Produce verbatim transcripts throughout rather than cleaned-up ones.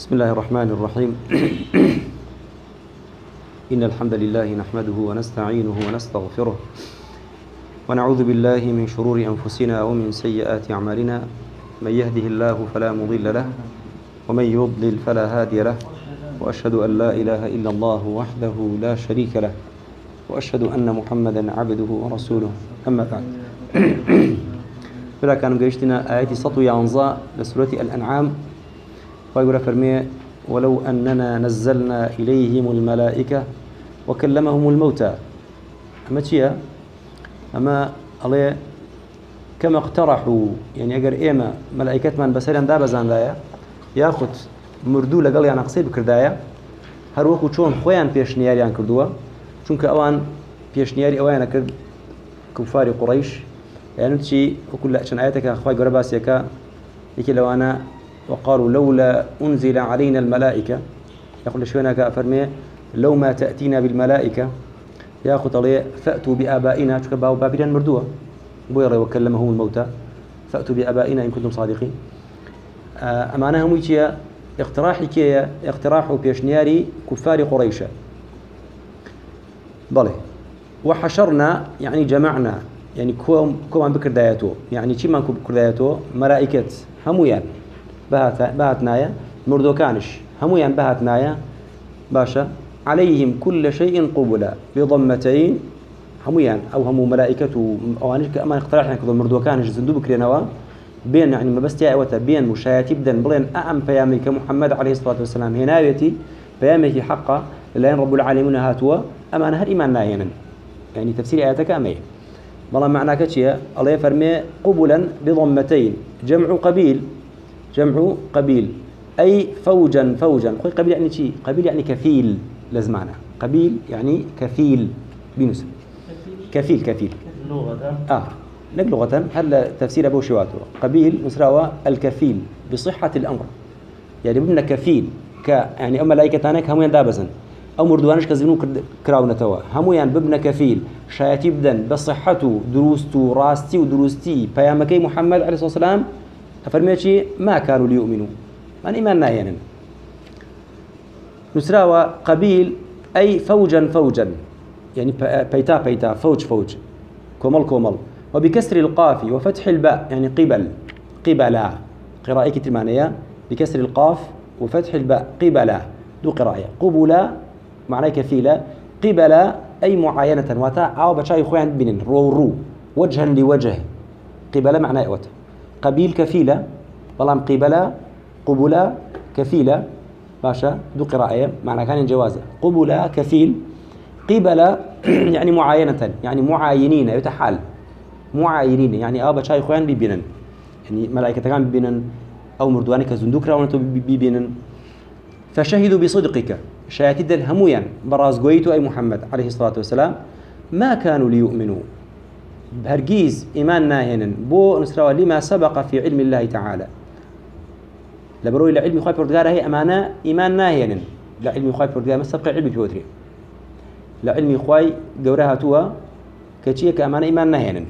بسم الله الرحمن الرحيم. إن الحمد لله نحمده ونستعينه ونستغفره ونعوذ بالله من شرور أنفسنا ومن سيئات أعمالنا. من يهده الله فلا مضل له ومن يضلل فلا هادي له، وأشهد أن لا إله إلا الله وحده لا شريك له، وأشهد أن محمدا عبده ورسوله. أما بعد، فلا كانوا قيشتنا آيات سطو ينظى لسورة الأنعام، ويقول فرمي: ولو أننا نزلنا إليهم الملائكة وكلمهم الموتى. أما تشيا أما الله كما اقترحوا، يعني أجر إيما ملائكة من بسرين دابزان دايا ياخد مردو لقال يعني قصير بكردايا هروكو شون خوان بيشنياري عن كردوا، چونك أوان بيشنياري أوان كرد كفار قريش. يعني تشي وكل عشان آياتك أخوي قرباسيكا يكي لو أنا وقالوا لولا أنزل علينا الملائكة، يقول شوينك أفرمي لو ما تأتينا بالملائكة ياخذ عليه فأتوا بآبائنا، تكباو بابنا مردوه بويري وكلمهم الموتى، فأتوا بآبائنا إن كنتم صادقين. أمانهم ويجي اقتراحي كي اقتراحه بيشنياري كفار قريش. بله وحشرنا يعني جمعنا، يعني كوم كوم بكر داياتو، يعني شي ما بكر داياتو ملائكة همويان بهات بهاتنايا مردوكانش همويان بهاتنايا باشا عليهم كل شيء قبلا بضمتين همويان أو همو ملائكة أو أنيش كأمان اقتراح يعني كذا مردوكانش زندو بكرينوا بين يعني ما بس تأوت بين مشايات بدن بلين أعم بيامي كمحمد عليه الصلاة والسلام هنا يأتي بيامي حقا لأن رب العالمين هاتوا أما أنا هر إيمان ناينا، يعني تفسير آياتك أمي والله معناه كشيء الله يفرمي قبلا بضمتين جمع قبيل، جمع قبيل أي فوجا فوجا. قل قبيل يعني شيء، قبيل يعني كفيل لازمعنا، قبيل يعني كفيل بنسب كفيل كفيل لغة آه لك لغة. هل تفسير أبو شواته قبيل مسراوى الكفيل بصحة الأمر، يعني بدنا كفيل ك يعني أما ملائكة هناك هم يندابزن أو مردوانش كزبنون كراونا توا هم يعني ببنا كفيل شايتي بدن بصحته دروستو راستي ودروستي بيامكي محمد عليه الصلاة والسلام أفرميتي ما كانوا ليؤمنوا من إيماننا يعني. نسراوى قبيل أي فوجا فوجا، يعني بيتا بيتا فوج فوج كومل كومل. وبكسر القاف وفتح الباء يعني قبل قبلا، قراءة كتمانية بكسر القاف وفتح الباء قبلا، دو قراءة. قبلا معناه كفيلة، قبلا أي معاينة وتا أو بشاي خوان بينن رو رو وجها لوجه. قبلا معناه وتا قبيل كفيلة والله قبلا قبلا كفيلة باشا، دو قراءة معنى كان جوازه. قبلا كفيل، قبلا يعني معاينة يعني معاينين يتحال معاينين يعني أبا شاي خوان بيبينن، يعني ملائكة كان بيبينن أو مردوانك زندوك راونتو بيبينن. فشهدوا بصدقك شاهد الهمويا براز قويتو أي محمد عليه الصلاة والسلام ما كانوا ليؤمنوا بهرجيز إيمان ناهن بو نسراوا لما سبق في علم الله تعالى. لبروي لعلم خايف بردقار هي أمانة إيمان ناهن لعلم خايف بردقار ما سبق علم بيوتري لعلم خاي جورها توا كشيء كأمانة إيمان ناهن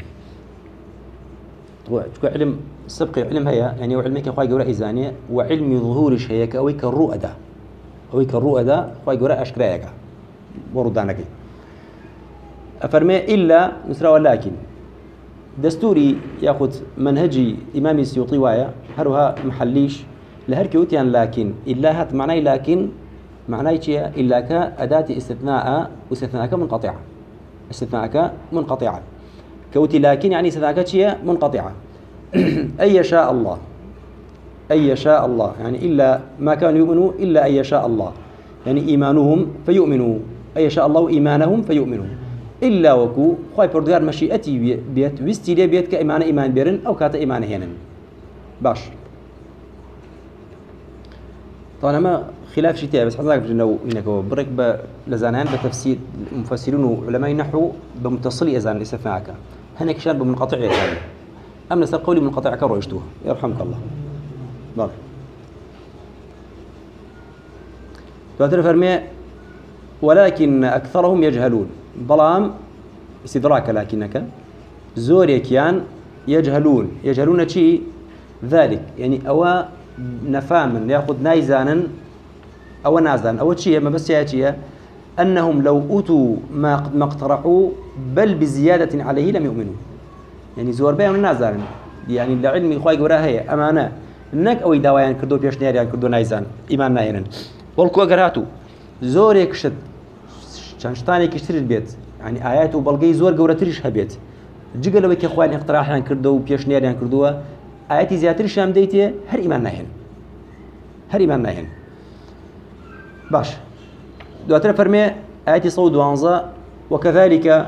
تقول علم سبق علم هي يعني وعلمك خاي جورها إزانية وعلم ظهور شيء كأويك الرؤى ده أويك الرؤى ده خاي جورها أشكراك وردانك أفرمي إلا نسراوا لكن دستوري ياخذ منهجي إمام السيوطي وايا هروها محليش لهركيوتيان لكن إلا هات معناه لكن معناه شيء إلا كأداة استثناء واستثناءك منقطعة استثناءك منقطعة كوتي لكن يعني استثناءك شيء منقطعة. أي يشاء الله أي يشاء الله يعني إلا ما كانوا يؤمنوا إلا أن يشاء الله يعني إيمانهم فيؤمنوا، أي يشاء الله إيمانهم فيؤمنوا إلا وكو خواهي بردقار مشيئتي بيت ويستي لي بيت كإيمان إيمان بيرن أو كاتا إيمان هينن باش. طبعا ما خلاف شتاء بس حضرتك بجنو إنك برك بلزانان بتفسير مفسرون وعلماء النحو بمتصل إذن استثناءك هناك شان بمنقطع يتعلم أم نسأل قولي منقطع كرو يشتوه يرحمك الله. بارك تعترف فرمي ولكن أكثرهم يجهلون ظلام استدراك لكنك زوريكيان يجهلون يجهلون شيء ذلك يعني أوا نفاما يأخذ نايزانا أو نازل أو شيء ما بس شيء أنهم لو أوتوا ما ما اقترحوا بل بزيادة عليه لم يؤمنوا يعني زور بيان نازل يعني لعلم إخوائي وراها هي أمانة نك أو يداوين كردو بيش نير يعني كردو نايزان إيمان نايرن والكو قراتو زور يكشد شانشتاني كشتري البيت يعني آيات وبلغي زور قورتريش هبيت جيجا لو كي إخوان اقتراح يعني كردو بيش نير يعني كردو آياتي زيادة شام ديتي هر إيمان نايهن هر إيمان نايهن باش دواتر فرمي آياتي صود وانزا وكذلك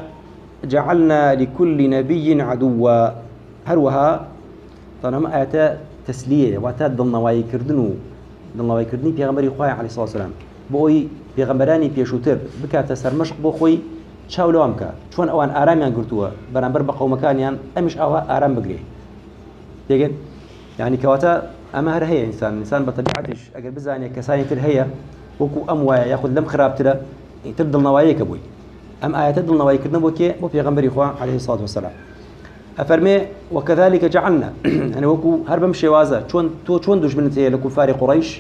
جعلنا لكل نبي عدوا هروها طالما آيات تسلية واتات ضلنواي كردنو ضلنواي كردني بيغمبري خوي عليه الصلاة والسلام بوي بيغمبراني بيشوتر بكات سرمشق بو خوي تشاولو امكا شلون اوان آرامیان گرتووە بەرامبەر بە قەومەکانیان ئەمیش ئاوا ئارام بگرێ دێگەن يعني كواتا أما هر هي إنسان إنسان بطبيعتش أجر بزاني كساني تر هي وكو أموايا ياخذ لم خراب ترى تبدل نوايك أبوي أم آيات تبدل نوايك نبوكي مو في غمبري إخوان عليه الصلاة والسلام أفرمي وكذلك جعلنا يعني وكو هرب مشي وازا شون تو شون دوش من تيه لكفار قريش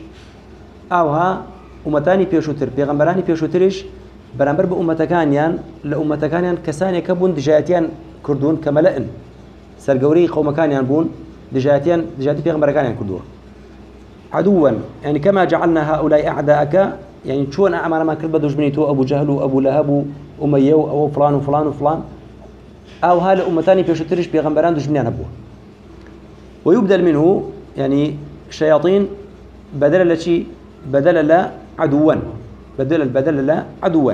أوها أمتاني بيشوتر بيغمبراني بيشوترش برامبر بأمتكانيان لأمتكانيان كساني كبون دجاتيان كردون كملئن سرقوري قومكانيان بون دجاتيان دجاتي في غمركانيان كردون عدوا يعني كما جعلنا هؤلاء أعداءك يعني شون أعمال ما كرب دجمني تو أبو جهل وأبو لهب وأمية أو فلان وفلان وفلان أو هؤلاء أمتاني بيشوترش بيغمبران دجمنيان هبوه ويبدل منه يعني شياطين بدل لشي بدل لا عدوا بدل البدل لا عدوا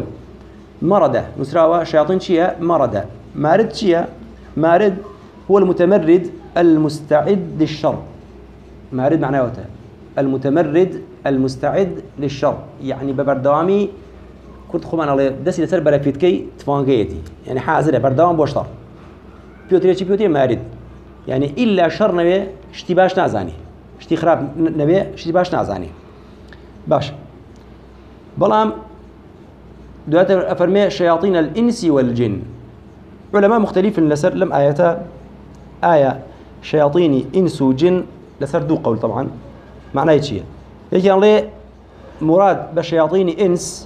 مرد نسراوة شياطين شيا مرد مارد شيا مارد هو المتمرد المستعد للشر مارد معناه وته المتمرد المستعد للشر يعني ببردوامي كنت خمان الله دسي لسر بركيتكي تفانجيتي يعني حاضر بردوام بوشطر بيوتري شي بيوتري مارد يعني إلا شر نبي اشتباش نازاني اشتي خراب نبي اشتباش نازاني باش بلام دوات أفرمي شياطين الإنس والجن علماء مختلفين لسر لم آياتا آية شياطين إنس وجن لسر دو قول طبعا معناه يتشيه يجي الله مراد بشياطين إنس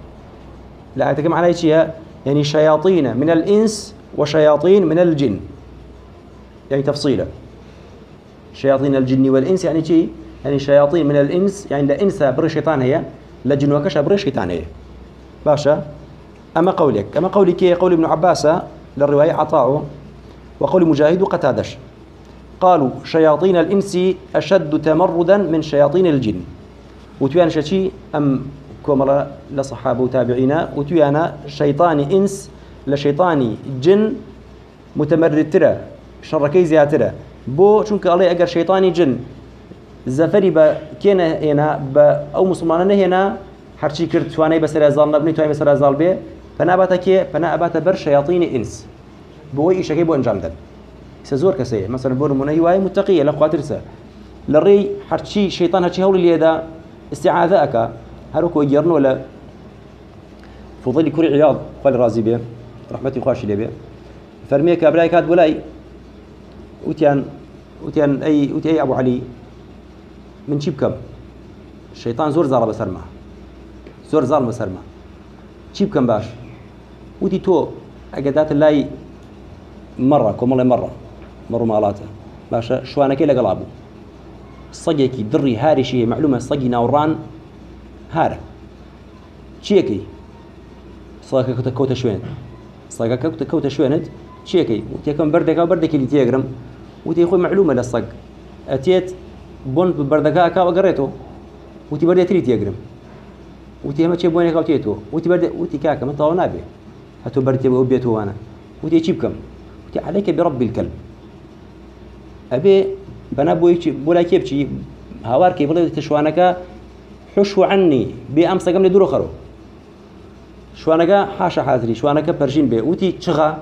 لا آياتك معناه يتشيه يعني شياطين من الإنس وشياطين من الجن يعني تفصيلا شياطين الجن والإنس يعني شيء يعني شياطين من الإنس يعني الإنس بر الشيطان هي لجن وكش بر الشيطان هي باشا أما قولك أما قولك قول ابن عباس للرواية عطاء وقول مجاهد قتادش قالوا شياطين الإنس أشد تمردا من شياطين الجن وتيان ششي أم كمرة لصحابة وتابعين وتيان شيطان إنس لشيطان جن متمرد ترى شركي زياترة بو چونك الله أجر شيطاني جن زفري با كينا هنا با أو مسلمان هنا هرشي كرت تواني بسر زال نبني تواني بسر زال به فنابته كي فنابته بر شياطين إنس بو إيش كي بو إنجام دل سزور كسيه مثلا بور مني واي متقية لقواترسه للري هرشي شيطان هرشي هول اللي هذا استعاذك هروكو يجرن ولا فضل كوري عياض قال رازي به رحمتي خواشي لي به فرميك أبراي كاد بولاي وتيان وتيان أي وتي أي أبو علي من شيب كم الشيطان زور زار بسرمه زور زار بسرمه شيب كم باش وتي تو أجدات اللاي مرة كمل مرة مرة مالاته باشا شو أنا كي لقلابو صجيكي دري هاري شيء معلومة صجي نوران هارا شيكي صاك كوتا كوتا شوينت صاك كوتا كوتا شوينت شيكي وتيكم بردك أو بردك اللي تيجرم وتيخوي معلومة للصق أتيت بون بردكا كا وقريته وتي بردي تري تيجرم وتي ما تشي بوينك أو تيتو وتي بردي وتي كاكا من طاونا به هاتو بردي وبيتو أنا وتي تشيبكم وتي عليك برب الكلب أبي بنا بوي بولا كيبشي هوار كيف بدي تشوانك حشو عني بأمس قبل دورو خرو شوانك حاشا حاضري شوانك برجين به وتي تشغى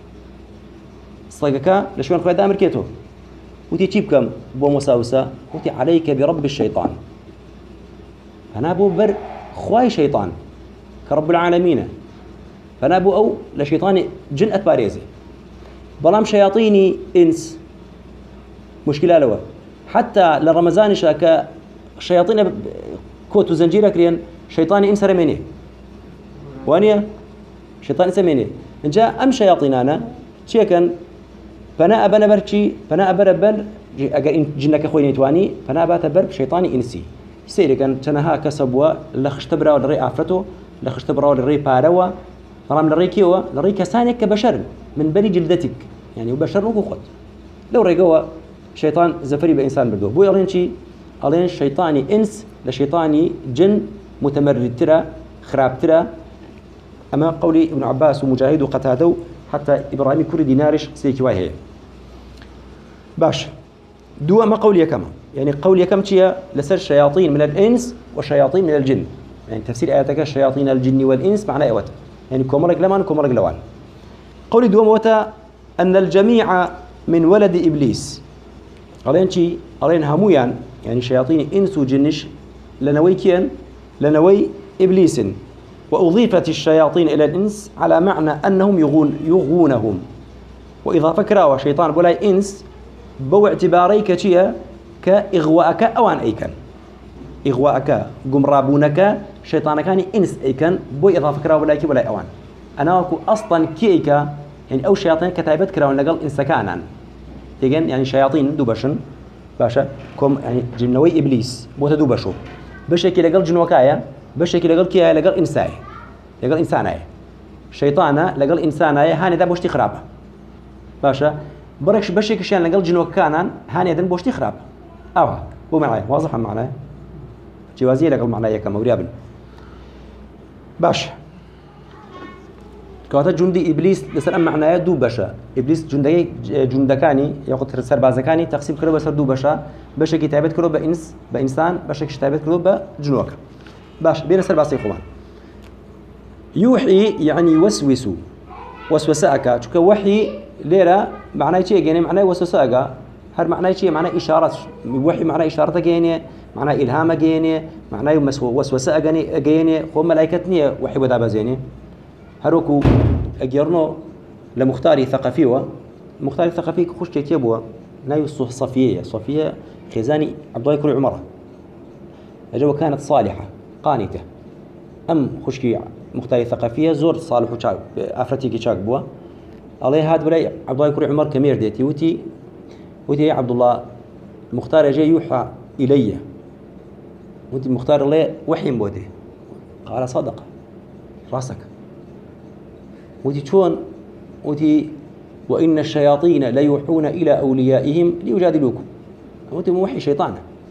صدقك لشوان خوي دامر كيتو وتي تشيبكم بو مساوسة وتي عليك برب الشيطان أنا أبو بر خواي شيطان كرب العالمين فأنا أبو أو لشيطان جن أتباريزي بلام شياطيني إنس مشكلة لوا حتى لرمضان شاك شياطين كوت وزنجيرة كريان شيطاني إنس رميني وانيا شيطان سميني إن جاء أم شياطيننا شيء كان فنا أبنا برشي فنا أبنا بر أجر جنك خوي نتواني فنا أبات بر شيطاني إنسي سير كان تنها كسبوا لخشتبرا والري عفرته لخشتبرا والري باروا فرام الري كيوا الري كسانك كبشر من بني جلدتك يعني وبشر وخد لو رجوا شيطان زفري بإنسان بدو بو يرين شيء ألين شيطاني إنس لشيطاني جن متمرد ترى خراب ترى أما قولي ابن عباس ومجاهد وقتادة حتى إبراهيم كوري دينارش سيكي واهي باش دو أما قولي كم يعني قولي كم تيا لسر شياطين من الإنس وشياطين من الجن يعني تفسير آياتك الشياطين الجن والإنس معناه أوت يعني كومرك لمان كومرك لوان قولي دو موتا أن الجميع من ولد إبليس ألين شي ألين همويان يعني شياطين إنس وجنش لنوي كيان لنوي إبليس وأضيفت الشياطين إلى الإنس على معنى أنهم يغون يغونهم وإذا فكروا شيطان بولاي إنس بو اعتباري كتيا كإغواءك أوان أيكن إغواءك قمرابونك شيطانك كان إنس أيكن بو إذا فكروا بولاي كي بولاي أوان أنا أكو أصلا كيكا يعني أو شياطين كتابت كراون لقل إنس كانان تيجن يعني شياطين دوبشن باشا كم يعني جنوي إبليس بو تدوبشو بشكل لقل جنوكايا بشكل لقل كيا لقل إنساي لقل إنساناي شيطانا لقل إنساناي هاني ذا بوشتي خرابة باشا بركش بشكل شان لقل جنوك كانان هاني ذا بوشتي خرابة أوه بو معاي واضح معنا جوازية لقل معنا كما وريابن باش كواتا جندي إبليس لسر معناه دو بشا إبليس جندي جندكاني ياخذ سربازكاني تقسيم كرو بسر دو بشا بشا كتابت كرو بإنس بإنسان بشا كتابت كرو بجنوك باش بين سرباسي خوان يوحي يعني يوسوس وسوساك شو كوحي ليرة معناه شيء يعني معناه وسوساك هر معناه شيء معناه إشارات وحي معناه إشارة جينية معناه إلهام جينية معناه وسوساك جينية جينية خو ملائكتني وحي بدابا زيني هروكو أجرنا لمختاري ثقافي مختاري ثقافي خوش كتابه نايو صفية صفية خزاني عبد الله كل عمره أجوا كانت صالحة قانتة أم خشكي مختاري ثقافية زور صالح وشاك أفرتيكي شاك بوا الله هاد بلاي عبد الله كل عمر كمير ديتي وتي وتي عبد الله المختار جاي يوحى إلي وتي المختار الله وحي بوده قال صدق راسك وتي شون وتي وإن الشياطين ليوحون إلى أوليائهم ليجادلوكم وتي موحي شيطان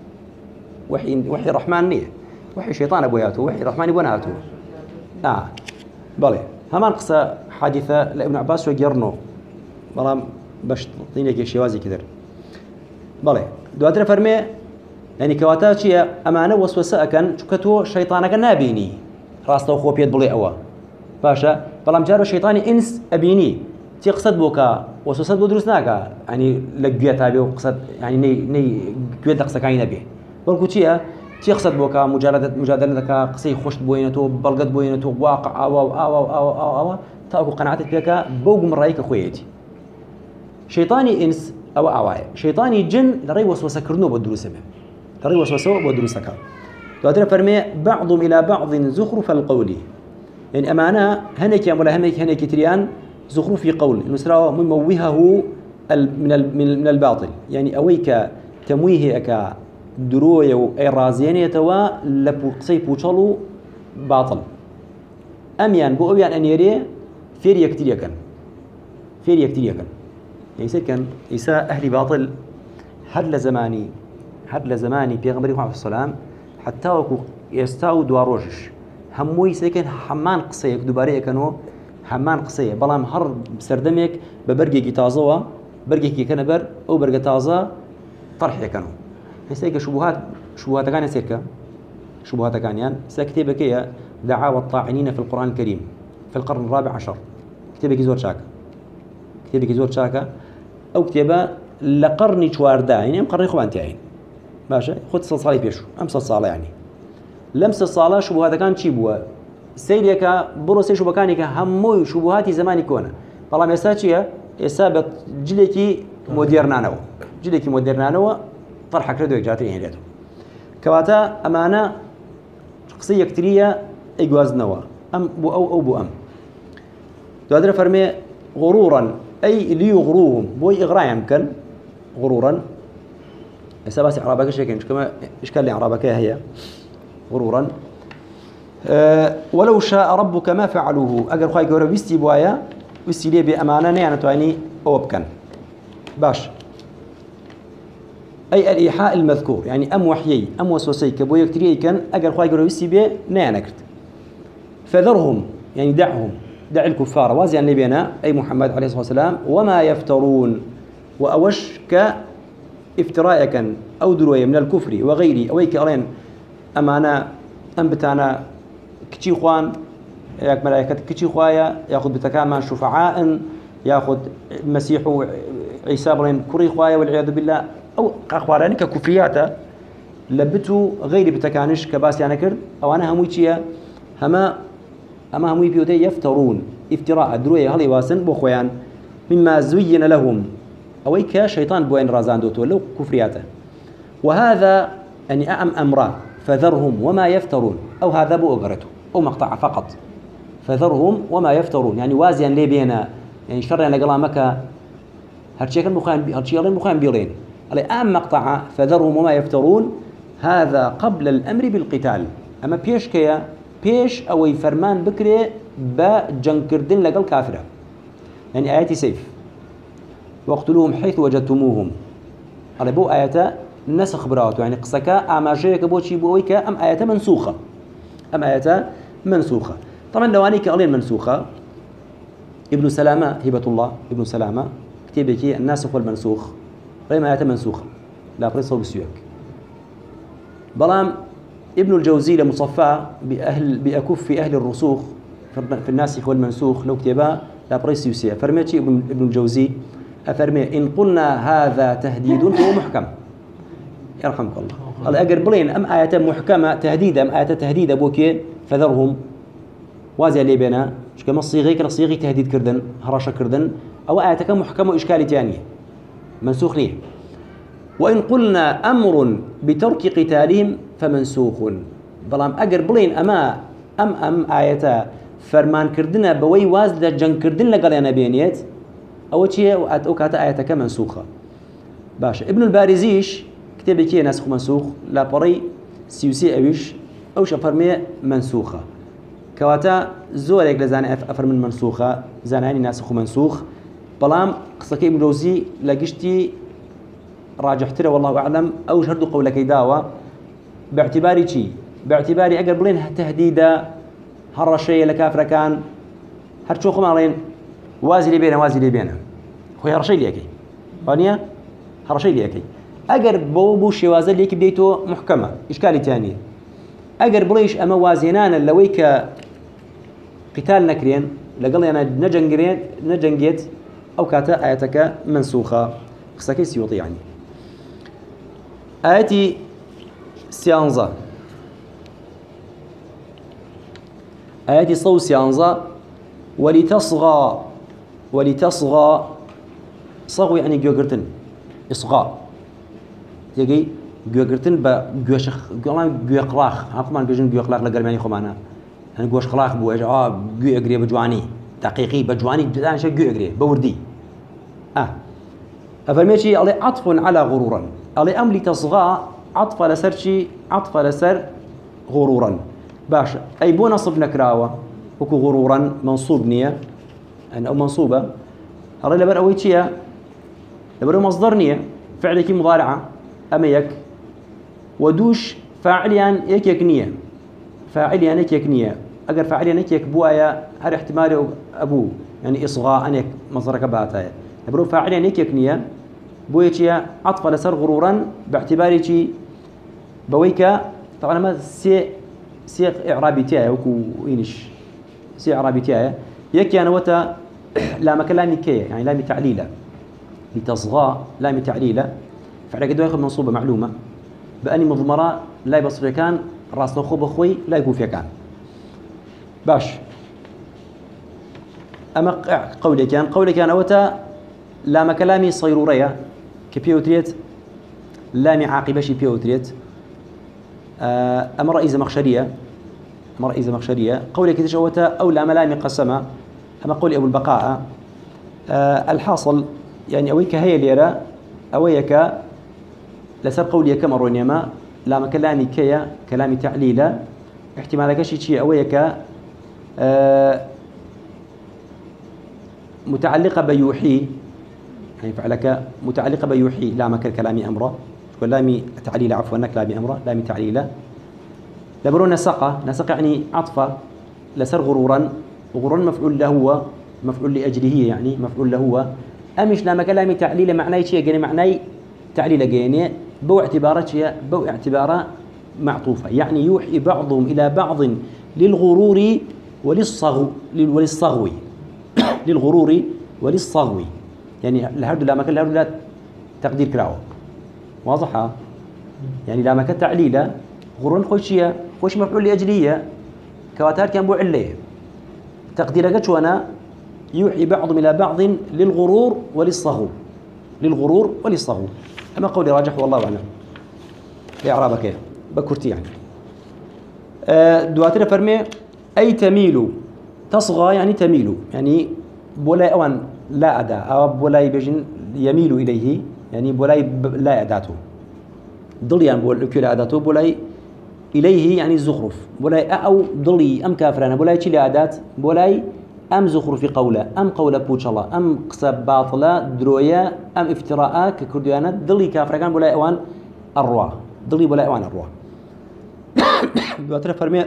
وحي وحي رحمن نية وحي شيطان أبوياته وحي رحمن بناته آه بله همان قصة حادثة لابن عباس وجرنو بلام باش طينك شوازي كذا بله دواتر فرمي يعني كواتاتشي أمانة وسوسة كان شكتو شيطانك نابيني راسته خو بيد بلي أوا باشا بلام جارو شيطاني إنس أبيني تي قصد بوكا وسوسة بدرسناك يعني لقيتها بيه وقصد يعني ني ني قيت قصة كاين به بلكو تيا تي قصد بوكا مجادلة مجادلتك قصي خوش بوينته بلقت بوينته واقع أو أو أو أو أو أو تأكو قناعتك بيك بوق من رأيك خويتي شيطاني إنس أو أواي شيطاني جن لري وسوسة كرنو بدرسه لري وسوسة بدرسك تقدر فرمي بعضهم إلى بعض زخرف القول يعني أمانة هنيك يا ولا هنيك هنيك تريان زخرف في قول نسرا مموهه من من الباطل يعني أويك تمويه أك دروي أي رازين يتوا لبقصي بوشلو باطل أميان بو أبيان أن يري فير يكتير يكن فير يكتير يكن يعني سكن إساء أهل باطل هر لزماني هر لزماني بيغمبري محمد صلى الله عليه وسلم حتى وكو يستاو دواروجش هموي سكن حمان قصيك دوباري كانوا حمان قصيه بلام هر سردمك ببرجي تازوا برجي كنبر أو برجة تازة طرح يكنوا هسيك شبهات شبهات كان سيركا شبهات كان يعني سكتبك هي دعاوى الطاعنين في القرآن الكريم في القرن الرابع عشر كتبك زور شاكا كتبك زور شاكا أو كتبه لقرن شواردا يعني مقرن خوان تعين باشا خد صلصالي بيشو أمس الصالة يعني لمس الصالة شبهات كان شيبوا سيريكا بروسي شبكانك هموي شبهات زمان كونه طالما يساتشيا يسابت جلكي مودرنانو جلكي مودرنانو طرح كردو جاتري هيدو كواتا أمانة قصي يكترية إجواز نوا أم بو أو أو بو أم دوادر فرمي غرورا أي ليغروهم بوي إغراء يمكن غرورا سباسي عربك شيء كما إشكال لي عربك هي غرورا أه ولو شاء ربك ما فعلوه أجر خاي جورا بيستي بوايا بيستي لي بأمانة يعني تواني أو بكن باش أي الإيحاء المذكور يعني أم وحيي أم وسوسي كبوي يكتري كان أجر خاي جورا بيستي بي نعنكت فذرهم يعني دعهم دع الكفار وازي عن نبينا أي محمد عليه الصلاة والسلام وما يفترون وأوش كافتراء أو دروية من الكفر وغيره أويك أرين أمانا أم بتانا كتشي خوان ياك ملائكة كتشي خوايا ياخذ بتكاما شفعاء ياخذ مسيح عيسى برين كري خوايا والعياذ بالله أو أخواراني ككفرياتا لبتو غير بتكانش كباس يعني كرد أو أنا همويتشيا هما أما هم يبيوتي يفترون افتراء دروية هلي واسن بوخويان مما زين لهم أويك شيطان بوين رازان دوتو لو كفرياته وهذا أني أعم أمرا فذرهم وما يفترون أو هذا بو أقرته أو مقطع فقط فذرهم وما يفترون يعني وازيا لي بينا يعني شرعا لقلا مكا هرشيكا مخان هرشيكا مخان بيرين على أعم مقطع فذرهم وما يفترون هذا قبل الأمر بالقتال أما بيش كيا بيش أو فرمان بكري بجنكردين لقل كافرة يعني آياتي سيف واقتلوهم حيث وجدتموهم على بو آياتا نسخ براته يعني قصكا أماجيك بوشي بويكا أم آياتا منسوخة أم آياتا منسوخة طبعا لو أنيك أغلين منسوخة ابن سلامة هبة الله ابن سلامة كتابك الناسخ والمنسوخ غير آياتا منسوخة لا بريصه بسيوك بلام ابن الجوزي لمصفى بأهل بأكف أهل الرسوخ في الناسخ والمنسوخ لو كتبا لا بريس يوسيا فرميتي ابن الجوزي أفرمي إن قلنا هذا تهديد فهو محكم يرحمك الله قال أجر بلين أم آية محكمة تهديد أم آية تهديد أبوكي فذرهم وازي اللي بينا مش كما الصيغي كلا صيغي تهديد كردن هراشة كردن أو آية كم محكمة إشكال تانية منسوخ ليه وإن قلنا أمر بترك قتالهم فمنسوخ بلام أجر بلين أما أم أم آية فرمان كردنا بوي وازد جن كردن لقال بينيت أو شيء أو كاتا آية كمنسوخة باشا ابن البارزيش كتاب كي نسخ منسوخ لا بري سيوسي أويش أو شفرمي منسوخة كواتا زورك لزاني أفر من منسوخة زاناني ناسخ منسوخ بلام قصة ابن جوزي لقشتي راجحتره والله أعلم أو شهد قولك داوة باعتباري شيء باعتباري أقرب لين تهديدا هالرشية لكافر كان هرشوخ مالين وازي لي بينا وازي لي بينا هو هرشي ليكي فانيا هرشي ليكي أقرب بو شوازي ليك بديتو محكمة إشكالي تاني أقرب ليش أما وازينانا لويك قتال نكرين لقل أنا نجنجرين نجنجيت أو كاتا آياتك منسوخة قصة سيوطي يعني آياتي سيانزا آياتي صو سيانزا ولتصغى ولتصغى صغو يعني جوجرتن إصغاء يجي جوجرتن بجوشخ قلنا جوقلاخ هاكمان بيجن جوقلاخ لقرباني خمانا يعني جوش خلاخ بو آه جو أجري بجواني دقيقي بجواني جدان شيء جو أجري بوردي آه أفرميشي على عطف على غرورا على أملي تصغى عطف لسرشي عطف لسر غرورا باشا أي بو نصب نكراوة وكو غرورا منصوب نية يعني أو منصوبة على لبر أويتشيا لبر مصدر نية فعلك مضارعة أميك ودوش فاعليا يك يك نية فاعليا يك يك نية أجر فاعليا يك يك بوايا هل احتمال أبوه يعني إصغاء أنك مصدرك باتايا لبر فاعليا يك يك نية بويتشيا عطف لسر غرورا باعتباري شي بويكا طبعا ما سي سي إعرابي تاعي وكو إينش سي إعرابي تاعي يكي أنا وتا لا مكلاني كي يعني لامي تعليلة لتصغى لامي تعليلة فعلا قد ياخذ منصوبة معلومة بأني مضمرة لا يبصر كان راس خوب أخوي لا يكون فيها كان باش أما قولي كان قولي كان وتا لا مكلامي صيرورية كبيوتريت لامي عاقبة شي بيوتريت أما رئيس مخشرية مرئي زمخشرية قولي كتشوته أو لا ملامي قسمة أما قولي أبو البقاء أه الحاصل يعني أويك هي ليرة أويك لسر قولي كم أرونيما لا كلامي كيا كلامي تعليلا احتمالك شيء أويك أه متعلقة بيوحي يعني فعلك متعلقة بيوحي لا مكر كلامي أمره كلامي تعليل عفوا كلامي أمره لامي تعليله لبرون نسقة نسق يعني عطفة لسر غرورا وغرورا مفعول له هو مفعول لأجله يعني مفعول له هو أمش لا كلامي تعليله معناه شيء يعني معناه تعليله يعني بو اعتبارات شيء بو اعتباره معطوفة يعني يوحي بعضهم إلى بعض للغرور وللصغو وللصغو للغرور وللصغو يعني الهرد لا مكان الهرد لا تقدير كراوه واضحة يعني لا مكان تعليله غرور خوشية خوش مفعول لأجلية كواتار كان بو عليه تقديرك شو أنا يوحي بعضهم إلى بعض للغرور وللصغو للغرور وللصغو أما قولي راجح والله أعلم في إعرابك بكرتي يعني أه دواتنا فرمي أي تميل تصغى يعني تميل يعني بولاي أوان لا أداء أو بولاي بيجن يميل إليه يعني بولاي لا أداته ضلي يعني بولاي لا أداته بولاي إليه يعني الزخرف بولاي أو ضلي أم كافرانا بولاي شي لا أدات بولاي أم زخرف قولة أم قولة بوشلا أم قصب باطلة دروية أم افتراء ككرديانات ضلي كافران بولاي أوان الروا ضلي بولاي أوان الروا دواتنا فرمي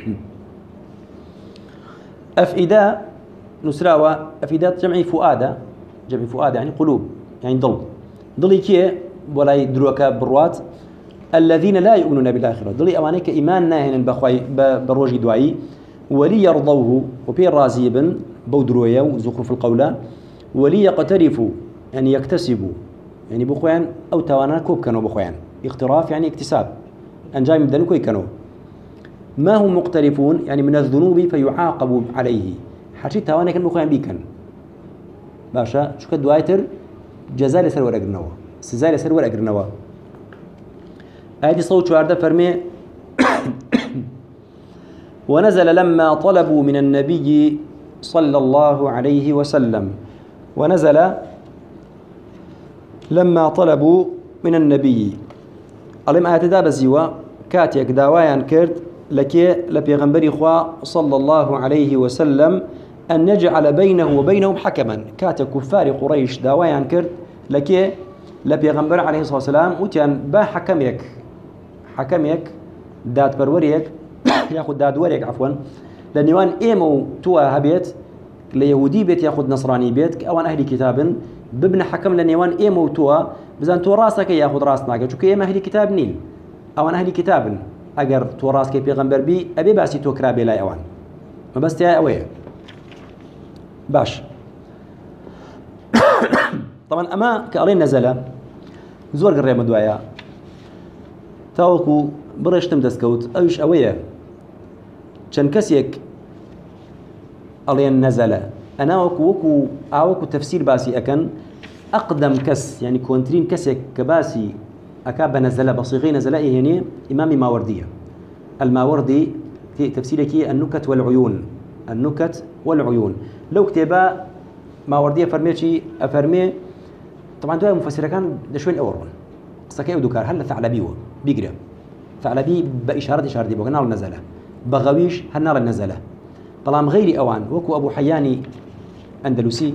أفئدة نسراوة أفئدة جمع فؤادة جمع فؤادة يعني قلوب يعني ضل ضلي كي ولا دروك بروات الذين لا يؤمنون بالآخرة ضلي أوانيك إيمان ناهن بخواي بروجي دعائي ولي يرضوه وبين رازيبا بودرويا وزخرف القولة ولي يقترفوا يعني يكتسبوا يعني بخوان أو توانا كوب كانوا بخوان اقتراف يعني اكتساب أنجاي مدن كوي كانوا ما هم مقترفون يعني من الذنوب فيعاقبوا عليه حشي توانا كان بخوان بيكن باشا شو كدوايتر جزاء لسر ورق النوا سزاء لسر ورق النوا هذه صوت شوارده فرمي ونزل لما طلبوا من النبي صلى الله عليه وسلم ونزل لما طلبوا من النبي ألم أتدا بزيوا كاتيك داويان كرد لكي لبيغنبري خوا صلى الله عليه وسلم أن نجعل بينه وبينهم حكما كاتيك كفار قريش داويان كرد لكي لبيغنبر عليه الصلاة والسلام وتيان با حكميك حكميك داد بروريك ياخذ داد وريك عفوا لنيوان ايمو توا هبيت ليهودي بيت ياخذ نصراني بيت اوان اهل كتاب ببن حكم لنيوان ايمو توا بزان تو راسك ياخذ راس ناقه چونك ايم اهل كتاب نين اوان اهل كتاب اگر تو راسك بيغمبر بي ابي باسي تو كرابي لا اوان ما بس تي اوي باش طبعا اما كارين نزل زور قريه مدوايا تاوكو برشتم دسكوت اوش اويه چەند کەسێک ئەڵێن نەزەلە ئەنا وەکو وەکو ئاوەکو تەفسیر باسی ئەکەن ئەقدەم کەس یعنی کۆنترین کەسێک کە باسی ئەکا بە نەزەلە بە صیغەی نەزەلە ئەهێنێ ئیمامی ماوەردیە الماوەردی تەفسیرێکی النكت والعيون النكت والعيون لەو کتێبە ماوەردیە فەرمێکی ئەفەرمێ طبعا دوای مفەسیرەکان دەشوێن ئەوە ڕۆن قسەکەی ئەو دووکار هەر لە ثعلەبیوە بیگرە ثعلەبی بە ئیشارەت ئیشاردی بۆ ناڵ نەزەلە بغويش هالنار النزلة طالما غير أوان وكو أبو حياني أندلسي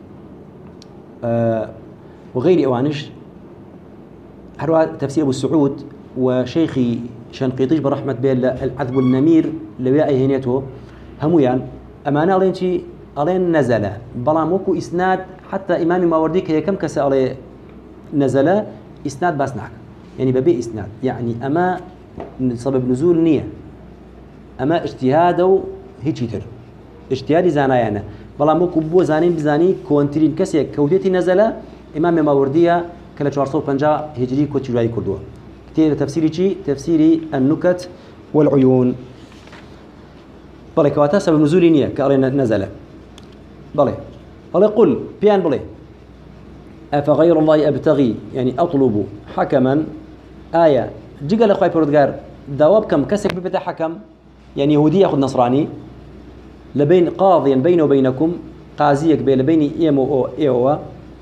أه وغير أوانش هروا تفسير أبو السعود وشيخي شنقيطيش برحمة بيل العذب النمير لوياء هنيته همويان أمانا ألين شي ألين نزلة بلام وكو إسناد حتى إمام ماورديك هي كم كسا ألي نزلة إسناد باسناك يعني ببي إسناد يعني أما سبب نزول نية أما اجتهاده هيجي تر اجتهادي زانايانا بلا مو كبو زانين بزاني كونترين كسي كوتيتي نزله إمام ماوردية كلا چوارسد و پنجاه هجري كوتي جاي كردوه كتير تفسيري شيء تفسيري النكت والعيون بلا كواتا سبب نزولي نية كارين نزله بلا بلا قل بيان بلا أفغير الله أبتغي يعني أطلب حكما آية جيجا لخواي بردقار دواب كم كسك ببتا حكم يعني يهودي يأخذ نصراني لبين قاضيا بينه وبينكم قاضيك بين بين إيمو إيوا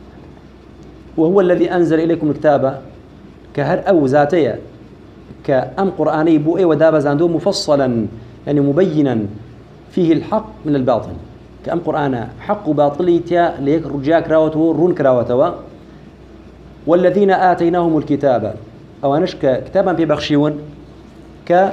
وهو الذي أنزل إليكم الكتاب كهر أو ذاتية كأم قرآني بو إيوا دابا زاندو مفصلا يعني مبينا فيه الحق من الباطل كأم قرآن حق باطلي تا ليك رجاك راوته رون كراوتوا والذين آتيناهم الكتاب أو نشك كتابا في بخشيون ك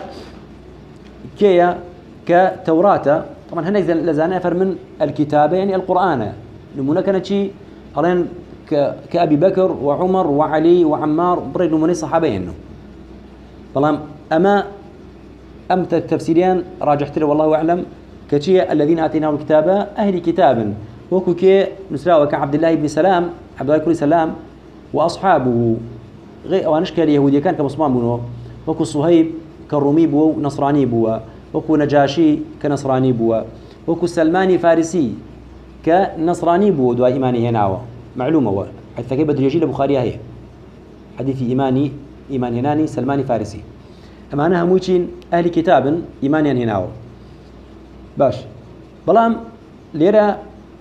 كيا كتوراة طبعا هنا لزانا فرمن الكتاب يعني القرآن نمونا كانت شيء ألين كأبي بكر وعمر وعلي وعمار بريد نموني صحابين طبعا أما أم التفسيرين راجحت له والله أعلم كشيء الذين آتيناهم الكتاب أهل كتاب وكو كي نسراوه كعبد الله بن سلام عبد الله بن سلام وأصحابه غير وانشك اليهودية كان كمسلمان بنو وكو صهيب كالرومي بو نصراني بو وكو نجاشي كنصراني بو وكو سلماني فارسي كنصراني بو دوا إيماني هنا معلومة هو حتى كيف بدري يجي البخاري هي حديث إيماني إيمان هناني سلماني فارسي أما أنا همويتين أهل كتاب إيماني هنا باش بلام ليرا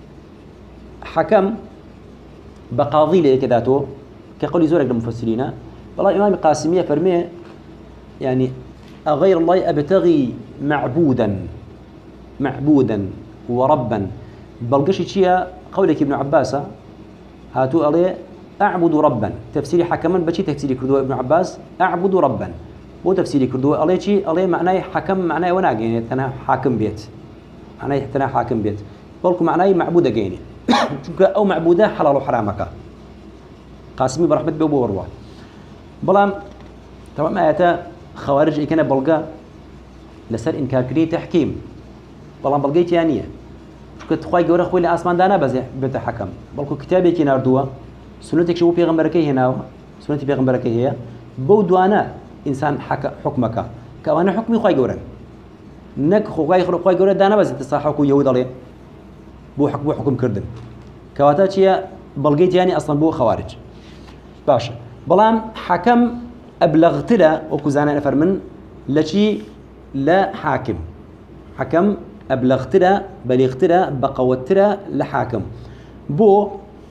حكم بقاضي لي كذاته كقول زورك المفسرين والله إمام القاسمية فرمي يعني أغير الله أبتغي معبودا معبودا وربا بلقش شيء قولك ابن عباس هاتوا عليه أعبد ربا تفسيري حكما بشي تفسيري كردوه ابن عباس أعبد ربا مو تفسيري كردوه عليه شيء عليه معناه حكم معناه وناقي يعني تنا حاكم بيت معناه تنا حاكم بيت بلكم معناه معبودة جيني أو معبودة حلال وحرامك قاسمي برحمة بيبو ورواه بلام طبعا ما يتا خوارج كان بلقى لسر إنكار كريه تحكيم بلام بلقى تيانية كنت خوي جورا خوي لأسمان دانا بزح بتحكم بلكو كتابي كي ناردوا سنتك شو في غمبركي هنا سنتي في غمبركي هي بودوانا إنسان حك حكمك كأنا حكمي خوي جورا نك خوي خوي جورا دانا بس تصححكوا يهود عليه بو حكم بو حكم كردن كواتاتيا بلقى تياني أصلا بو خوارج باشا بلام حكم أبلغت له وكوزانا نفر من لشي لا حاكم حكم أبلغت له بلغت له بقوت له لحاكم بو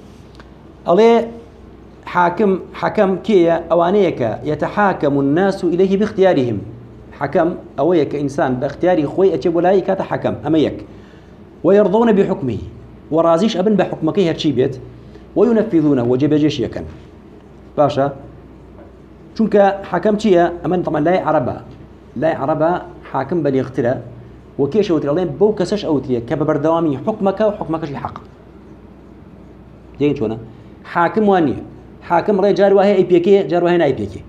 عليه حاكم حكم كيا أوانيك يتحاكم الناس إليه باختيارهم حكم أويك إنسان باختياري خوي أتشب لاي كات حكم أميك ويرضون بحكمه ورازيش أبن بحكمك هرشي بيت وينفذونه وجب جيش يكن باشا چونك حكم شيء أمان طبعا لا عربة لا عربة حاكم بل يغترى وكيش أوتري الله بو كسش أوتري كبردوامي حكمك وحكمك شي حق جايين شونا حاكم واني حاكم رأي جاري وهي أي بي كي جاري وهي أي بي كي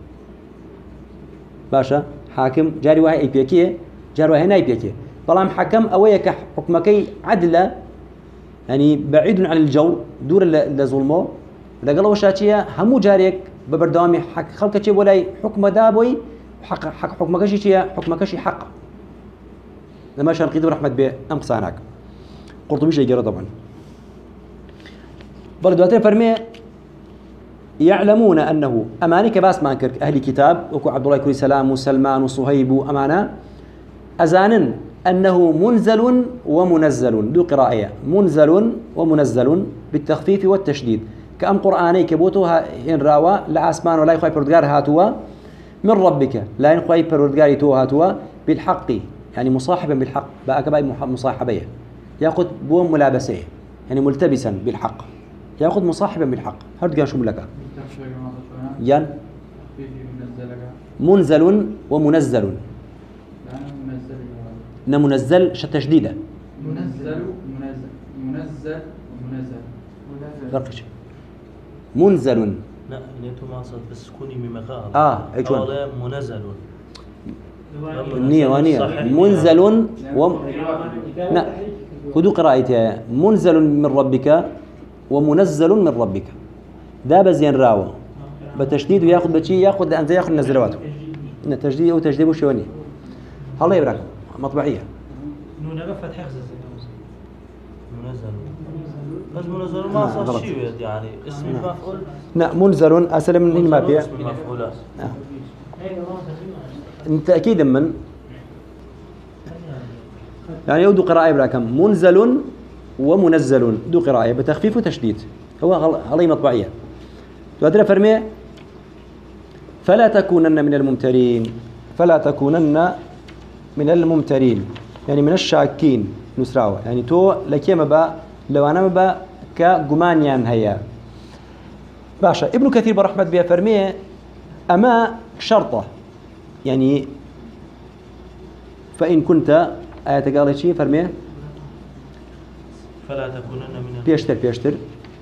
باشا حاكم جاري وهي أي بي كي جاري وهي أي بي كي طالما حكم أويك حكمك عدلة يعني بعيد عن الجور دور لظلمه لقال وشاتية همو جاريك ببردوامي حق خلق شيء ولا حكم دابوي حق حق حكمك شيء حكمك شيء حق لما شان قيد رحمة به أم قصانك قرطبي شيء جرى طبعا بردواتين فرمي يعلمون أنه أمانك باس ما انكر أهل كتاب وكو عبد الله كري سلام وسلمان وصهيب أمانة أزانا أنه منزل ومنزل دو قراءة منزل ومنزل بالتخفيف والتشديد كأم قرآني كبوتوها إن راوا لعاسمان ولا يخوي بردقار هاتوا من ربك لا يخوي بردقار تو هاتوا بالحق يعني مصاحبا بالحق بقى كباي مصاحبية يأخذ بوم ملابسيه يعني ملتبسا بالحق يأخذ مصاحبا بالحق هرد قال شو ملكا ين منزل ومنزل منزل شتشديدة منزل منزل منزل ومنزل فرقش منزل لا نيتو ما صار بالسكوني بمقام اه ايشون منزل النية وانية منزل و لا خذوا قراءتها منزل من ربك ومنزل من ربك ذا بزين راوة بتشديد وياخذ بشي ياخذ أنت ياخذ نزلواته تجديد أو تجديد وشواني الله يبارك مطبعية نون فتح حفظ منزل بس منزل ما صار شيء يعني اسم مفعول لا منزل أسلم من هنا ما فيها اسم مفعول انت أكيد من يعني يودو قراءة براكم منزل ومنزل دو قراءة بتخفيف وتشديد هو هلي مطبعية تقدر فرمي فلا تكونن من الممترين فلا تكونن من الممترين يعني من الشاكين نسراوة يعني تو لكي مبا لو أنا مبا كجمانيان هيا باشا ابن كثير برحمة بها فرمي أما شرطة يعني فإن كنت آية قال شيء فرمي فلا تكونن من بيشتر بيشتر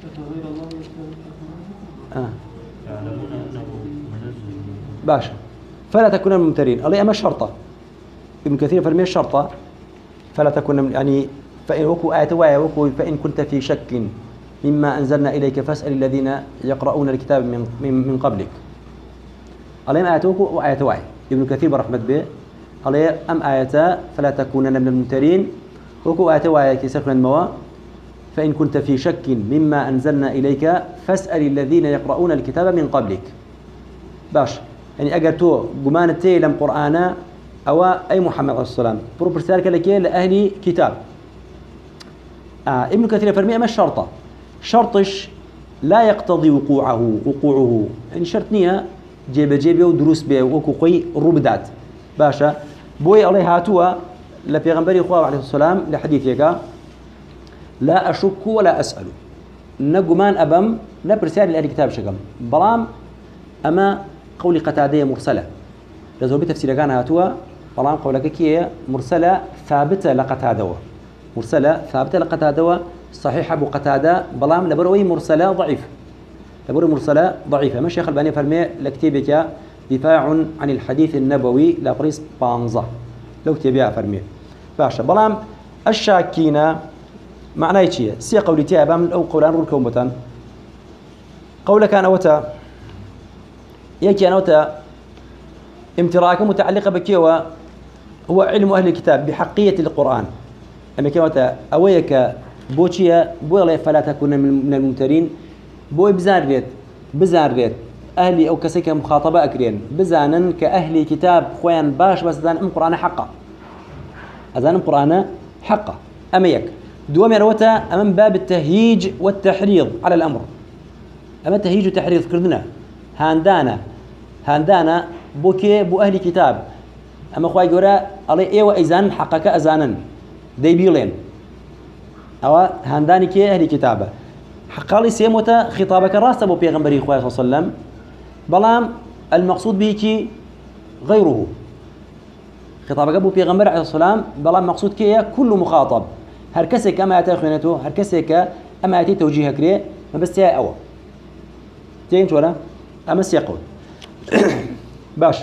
آه. يعلمون أنه منزل باشا فلا تكونن من الممترين الله أما شرطة ابن كثير فرمي الشرطة فلا تكون يعني فإن وكو آية واية وكو فإن كنت في شك مما أنزلنا إليك فاسأل الذين يقرؤون الكتاب من من, من قبلك عليهم آية وكو وآية واية ابن كثير برحمة به عليه أم آية فلا تكونن من الممترين وكو آية واية كيسخن الموا فإن كنت في شك مما أنزلنا إليك فاسأل الذين يقرؤون الكتاب من قبلك باش يعني أجرتو جمان التي لم قرآن أو أي محمد عليه الصلاة والسلام برو برسالك لك لأهل كتاب آه ابن كثير فرمي ما الشرطة شرطش لا يقتضي وقوعه وقوعه يعني شرط نية جيب جيبه ودروس به وكوقي ربدات باشا بوي عليه هاتوا لبيغمبري خواه عليه الصلاة والسلام لحديثك لا أشك ولا أسأل نجمان أبم نبرسال لأهل كتاب شكم بلام أما قولي قتادية مرسلة لازم بتفسير كان هاتوا بلام قولك كيه مرسلة ثابتة لقتادة مرسلة ثابتة لقتادة صحيح أبو قتادة بلام لبروي مرسلة ضعيف لبروي مرسلة ضعيفة ما شيخ الباني فرمي لكتابك دفاع عن الحديث النبوي لبريس بانزا لو كتابها فرمي باشا بلام الشاكين معناه شيء سي قولي تيابا من أو قولان رولكم بطن قولك أنا وتا يكي أنا وتا امتراك متعلقة بكيوة هو علم أهل الكتاب بحقية القرآن أما كيوة أويك بوشيا بوغلي فلا تكون من الممترين بوي بزان ريت بزان ريت أهلي أو كسيك مخاطبة أكرين بزانا كأهل كتاب خوان باش بس أذان أم قرآن حقا أذان أم قرآن حقا أما يك دوام يروتا أمام باب التهييج والتحريض على الأمر أما التهييج والتحريض كردنا هاندانا هاندانا بوكي بو أهل كتاب أما خواهي قورا علي إيوة إيزان حقك أزانا دي بيلين أو هانداني كي أهل كتابة حقالي سيموتا خطابك الراس أبو بيغمبري خواه صلى الله عليه وسلم بلام المقصود به كي غيره خطابك أبو بيغمبر عليه الصلاة والسلام بلام مقصود كي كل مخاطب هركسك أما أتى خيانته هركسك أما أتى توجيه كريه ما بس يا أول تين ولا أما سيقول باش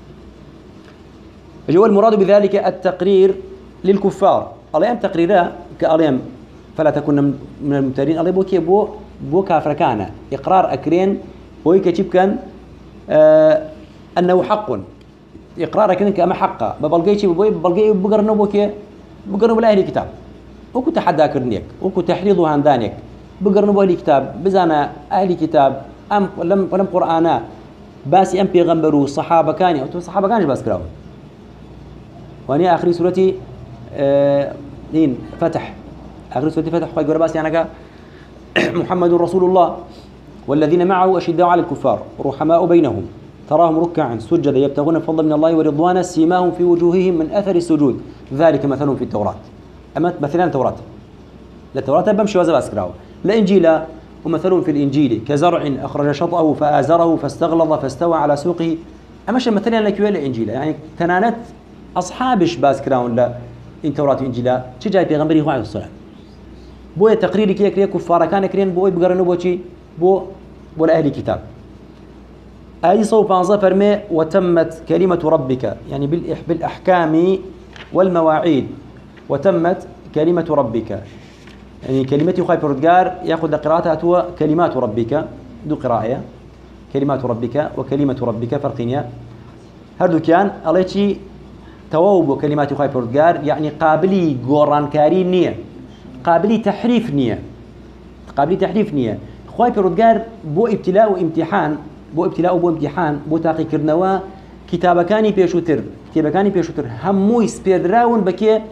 جو المراد بذلك التقرير للكفار عليهم تقريرا كأليم فلا تكون من الممترين عليه بوكي بو بو كافر كان إقرار أكرين بوي كتب كان آه أنه حق إقرار أكرين كأما حقا ببلغي شيء بوي ببلغي بقرنه بوكي بقرنه بالأهل الكتاب وكو تحدى كرنيك وكو تحريضه عندانيك بقرنه بالأهل الكتاب بزانا أهل الكتاب أم ولم ولم قرآنا باسي أم بيغمبروا صحابة كاني أو صحابة كانش باس كراو واني آخر سورتي آه دين فتح آخر سورة فتح قال يقول بس يعني محمد رسول الله والذين معه أشداء على الكفار رحماء بينهم تراهم ركعا سجدا يبتغون فضلا من الله ورضوانا سيماهم في وجوههم من أثر السجود ذلك مثلهم في التوراة أما مثلا التوراة لا التوراة بمشي وزا باسكراو لا إنجيل ومثلهم في الإنجيل كزرع أخرج شطأه فآزره فاستغلظ فاستوى على سوقه أمشي مثلا لك الإنجيل يعني تنانت أصحابش باسكراون لا إن توراة وإنجيل شو جاي في غنبري هو عليه الصلاة بو تقرير كي كري كفار كان كرين بو بقرنو بوشي بو ولا أهل كتاب أي صوب أنظر فرمي وتمت كلمة ربك يعني بالأحكام والمواعيد وتمت كلمة ربك يعني كلمة خايف ردقار يأخذ قراءتها هو كلمات ربك دو قراءة كلمات ربك وكلمة ربك فرقينيا هردو كان الله تووب كلمات خايف ردقار يعني قابلي قران كاري نية قابلي تحريف نية قابلي تحريف نية خواهي بردقار بو ابتلاء وامتحان بو ابتلاء وبو امتحان بو تاقي كرنوا كتابكاني بيشوتر كتابكاني بيشوتر همو يسبيردراون بكي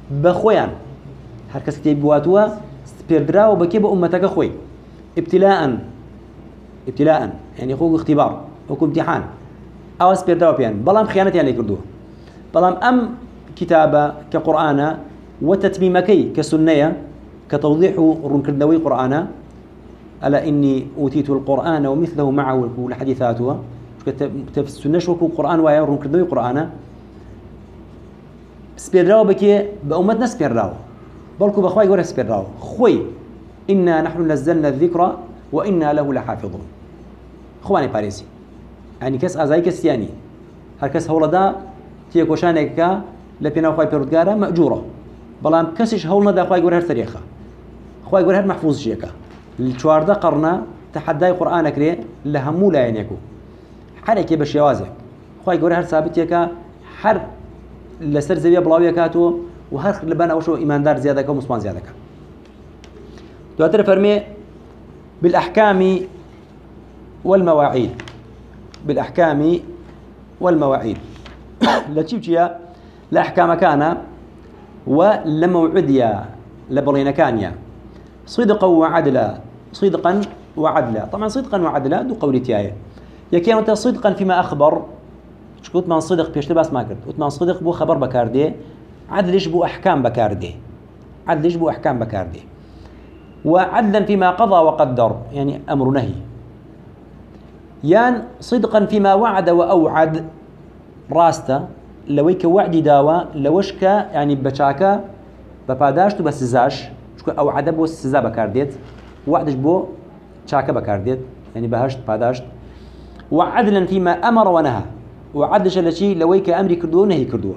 بخويان هر کس كتاب بواتوا سبيردراو بكيب أمتك خوي ابتلاء ابتلاء يعني خوك اختبار خوك امتحان أو سبيردراو بيان بلام خيانتي يعني كردوه بلام أم كتابة كقرآن وتتميمكي كسنية كتوضيح رنكردوي قرآن ألا إني أوتيت القرآن ومثله معه لحديثاته السنة شوكو قرآن ويا رنكردوي قرآن سبيردراو بكي بأمتنا سبيردراو بلكو بخواي قوله سبيردراو خوي إنا نحن نزلنا الذكر وإنا له لحافظون خواني باريسي يعني كس أزاي كسياني هركس هولدا تيكوشانك لبينا خواي بيردقارة مأجورة بلام كسش هولنا دا خواي قوله هر تاريخة خواي قوله هر محفوظ شيكا الشوارده قرنا تحداي قرآن كري لهمو لا ينيكو حركي بشيوازك خواي قوله هر ثابتيكا حر لسر زبيه بلاويه كاتو وهر لبان اوشو ايماندار زياده كو مسلمان زياده كا دواتر فرمي بالاحكام والمواعيد بالاحكام والمواعيد لا تشيبشيا لا احكام كان ولا موعديا لبرين كانيا صدقا وعدلا صدقا وعدلا طبعا صدقا وعدلا دو قولي تياي يكي انت صدقا فيما اخبر شكوت من صدق بيش باس ما كرت وتمان صدق بو خبر بكاردي عدلش بو احكام بكاردي عدلش بو احكام بكاردي وعدلا فيما قضى وقدر يعني امر نهي يان صدقا فيما وعد واوعد راسته لويك وعدي داوا لوشك يعني بچاكا بپاداشتو بسزاش شكو اوعد بو سزا بكارديت وعدش بو چاكا بكارديت يعني بهشت پاداشت وعدلا فيما امر ونهى وعدش لشي لويك امري كردو نهي كردو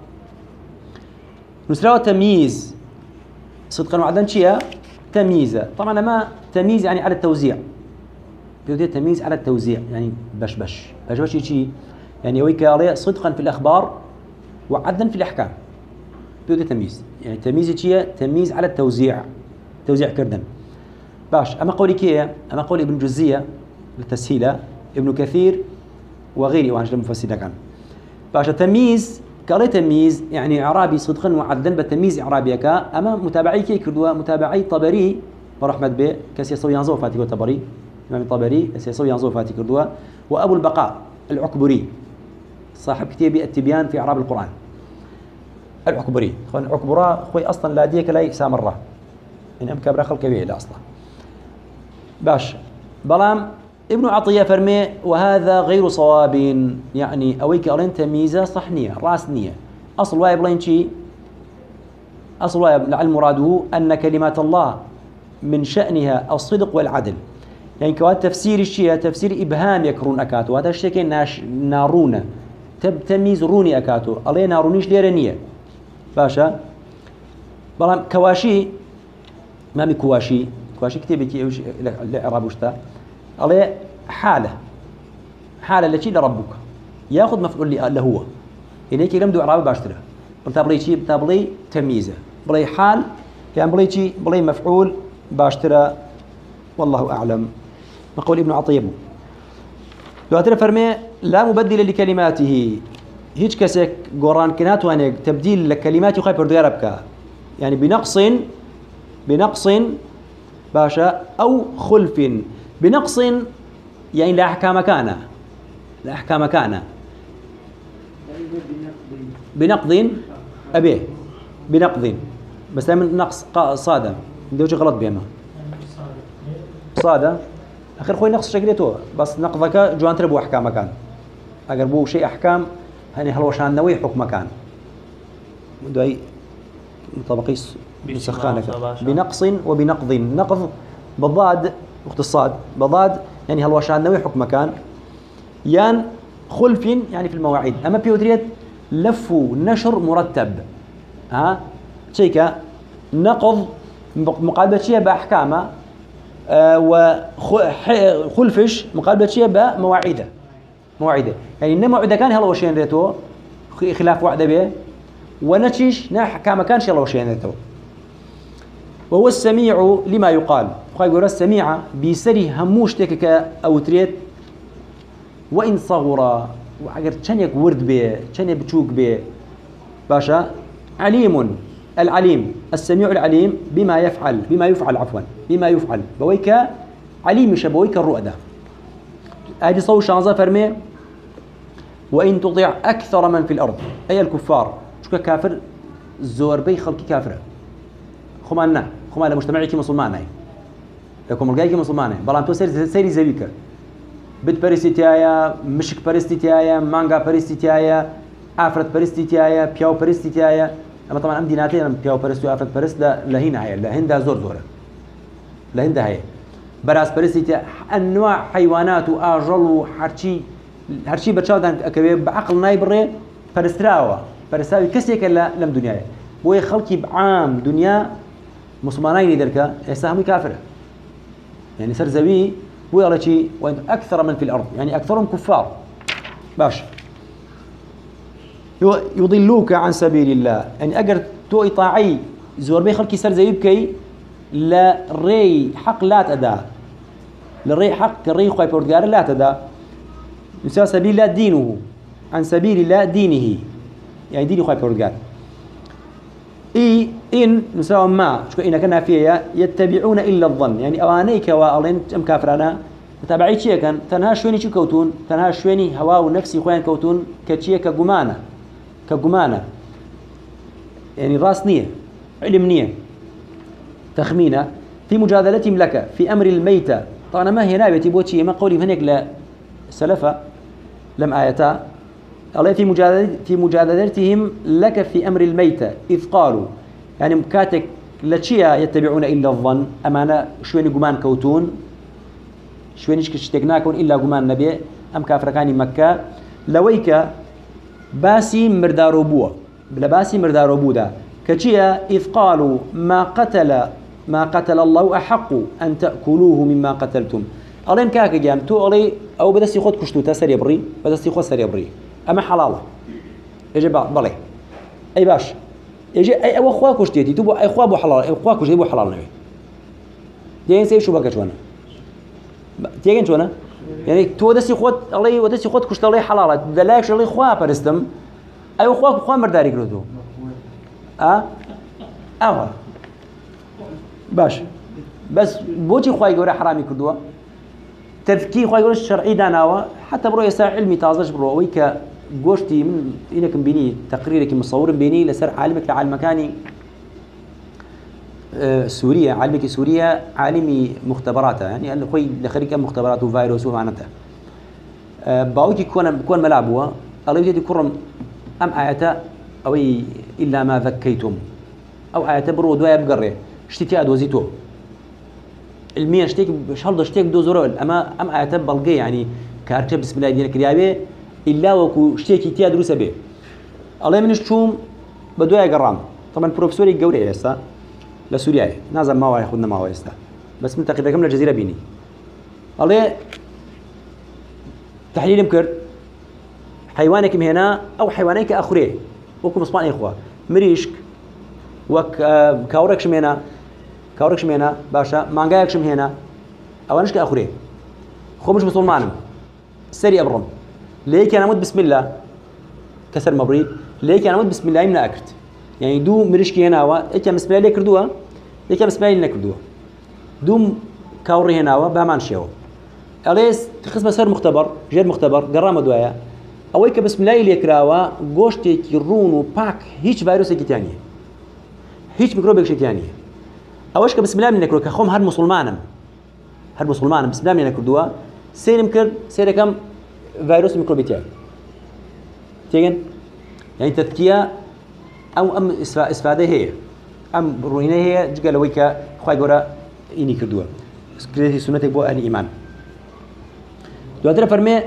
نسراو تمييز صدقا وعدلا شيء تمييز طبعا ما تمييز يعني على التوزيع بيودي تمييز على التوزيع يعني بش بش بش بش شيء يعني ويك عليه صدقا في الاخبار وعدلا في الاحكام بيودي تمييز يعني تمييز شيء تمييز على التوزيع توزيع كردن باش اما قولي كيه اما قولي ابن جزية للتسهيله ابن كثير وغيره وانجل المفسرين كان باش التمييز كالي تمييز يعني اعرابي صدقا وعدلا بالتمييز اعرابي كا اما متابعي كي كردوا متابعي طبري ورحمه به كسي سو ينزو فاتي طبري امام الطبري كسي سو ينزو فاتي كردوا وابو البقاء العكبري صاحب كتاب التبيان في اعراب القران العكبري خون عكبرا خوي اصلا لا ديك لا سامره ان ام كبر خلق به لا اصلا باش بلام ابن عطية فرمي وهذا غير صواب يعني أويك أرين تمييزة صحنية راسنية أصل واي بلين شي أصل واي لعل مراده أن كلمات الله من شأنها الصدق والعدل يعني كوات تفسير الشيء تفسير إبهام يكرون أكاتو هذا الشيء كي ناش نارون تب تمييز روني أكاتو الله نارونيش ليرنية باشا بلام كواشي ما مي كواشي كواشي كتير بكي الإعراب وشتا عليه حالة حالة التي لربك ياخذ مفعول له هو إنك لم دو إعراب باشتره بتابلي شيء بتابلي تمييزه بلي حال يعني بلي شيء بلي مفعول باشتره والله أعلم نقول ابن عطية لو أترى فرمي لا مبدل لكلماته هيج كسك قران كنات وانك تبديل لكلمات يخاف برداربك يعني بنقص بنقص باشا أو خلف بنقص يعني لا أحكام كان لا أحكام كان بنقض أبيه بنقض بس من نقص صادة دوجي غلط بيما صادة آخر خوي نقص شكلته بس نقضك جوان تربو أحكام كان أقربو شيء أحكام هني هلوشان نوي حكم كان داي مطابقيس بسخانك بنقص وبنقض نقض بالضاد وقت الصاد بضاد يعني هالوشان نوي حكم مكان يان خلف يعني في المواعيد اما بيودريت لف نشر مرتب ها شيكا نقض مقابله شيء باحكامه آه وخلفش مقابله شيء بمواعيده مواعيده يعني ان موعده كان هالوشين ريتو خلاف وعده به ونشيش نحكام كان شي هالوشين ريتو وهو السميع لما يقال خاي يقول السميع بيسري هموش تكك او تريت وان صغر وعجر تشنيك ورد به تشني بتشوك به باشا عليم العليم السميع العليم بما يفعل بما يفعل عفوا بما يفعل بويك عليم شبويك الرؤدة هذه صوت شانزة فرمي وإن تطيع أكثر من في الأرض أي الكفار شو كافر زور بي خلقي كافر خمانا خمانا مجتمعي كي مسلمان هاي لكم الجاي كي مسلمان هاي بلان تو سير سيري زبيكة بيت بريستيتيايا مشك بريستيتيايا مانجا بريستيتيايا عفرت بريستيتيايا بياو بريستيتيايا أما طبعا أم ديناتين أم بياو بريستو عفرت بريست لا لهنا هاي لهندا زور زورة لهندا هاي براس بريستيتيا أنواع حيوانات وآجل وحرشي هرشي بتشاودن أكبر بعقل نايبرة فرستراوا فرستراوي كسيك لا لم دنياه بوي خلقي بعام دنيا مسلمانين دركا يساهموا كافرة يعني سر زوي بوي على شيء وين أكثر من في الأرض يعني أكثرهم كفار باش يضلوك عن سبيل الله يعني أجر تو إطاعي زور بي خلقي سر زوي بكي لا ري حق لا تدا للري حق الري خوي بورتغال لا تدا يسوى سبيل الله دينه عن سبيل الله دينه يعني ديني خوي بورتغال إي إن نساوي ما شو إن كنا فيها يتبعون إلا الظن يعني أوانيك وألين أم كافرانا تابعي شيء كان تنها شويني شو كوتون تنها شويني هوا ونفسي خوين كوتون كشيء كجمانة كجمانة يعني راس نية علم نية تخمينة في مجادلتهم لك في أمر الميتة طبعا ما هي نابتي بوتشي ما قولي هناك لا سلفة لم آيتا الله في مجادلة في مجادلتهم لك في أمر الميتة إذ قالوا يعني مكاتك لتشيا يتبعون إلا الظن أمانة شوين جمان كوتون شوين اشتقناكم إلا جمان نبي أم كافركاني مكة لويك باسي مردارو بوا بلا باسي مردارو بودا كتشيا إذ قالوا ما قتل ما قتل الله أحق أن تأكلوه مما قتلتم ألين كاك جام تو ألي أو بدس يخود كشتو تسري بري بدس يخود سري بري أما حلالة يجي بالي أي باش يجي أي أو أخوة كشتيتي تبو أي أخوة أبو حلال أي أخوة كشتي أبو حلال نبي تيجي نسوي شو بقى شوانا تيجي شوانا يعني تو بدس يخود ألي بدس يخود كشت ألي حلالة دلاكش ألي أخوة برستم أي أخوة أخوة مرداري كردو أه أه باش بس بوتي خواي جورا حرامي كردوا تذكي خواي جورا الشرعي داناوا حتى برو يساع علمي تازج برو ويك جوشتي من إنك بيني تقريرك مصور بيني لسر عالمك لعالم مكاني آه سوريا عالمك سوريا عالمي مختبراتها يعني اللي خوي لخريج مختبرات وفيروس ومعناتها آه باوكي كون كون ملعبوا الله يجي كرم أم آياتا أو إلا ما ذكيتم أو آياتا برو دوايا بقرة اشتكي أدوزيتو المية اشتكي شهر اشتكي دو زرول أما أم آياتا بلقي يعني كارتة بسم الله دينك ريابي إلا وكو اشتكي تيا دروسة به الله منش شوم بدوايا قرام طبعا بروفيسوري قوري يستا لسوريا نازل ما هو ياخذنا ما هو يستا بس من تقريبا كم الجزيرة بيني الله تحليل مكر حيوانك هنا أو حيوانك أخرى وكم مصباح إخوة مريشك وك كاوركش مهنا كاوركش مهنا باشا مانجاكش مهنا أو أنشك أخرى خو مش مسلمانم سري أبرم ليك أنا مت بسم الله كسر مبري ليك أنا مت بسم الله يمنا أكرت يعني دو مريشك هنا وا إيش بسم الله ليك ردوها ليك بسم الله ليك ردوها دوم كاوري هنا وا بمان شيو أليس تخص مسار مختبر غير مختبر قرامة دوايا أويك بسم الله ليك راوا قوشتي كيرون وباك هيج فيروس كتانية هيج ميكروبك شتانية أوش كبسم الله منك روك خوم هاد مسلمانم هاد مسلمانم بسم الله منك ردوا سير مكر سير كم فيروس ميكروبيتيا تيجن يعني تذكية أو أم استفادة هي أم روينة هي جقال ويك خواي جورا إني كردوا كريتي سنتك بو أهل إيمان دواتر فرمي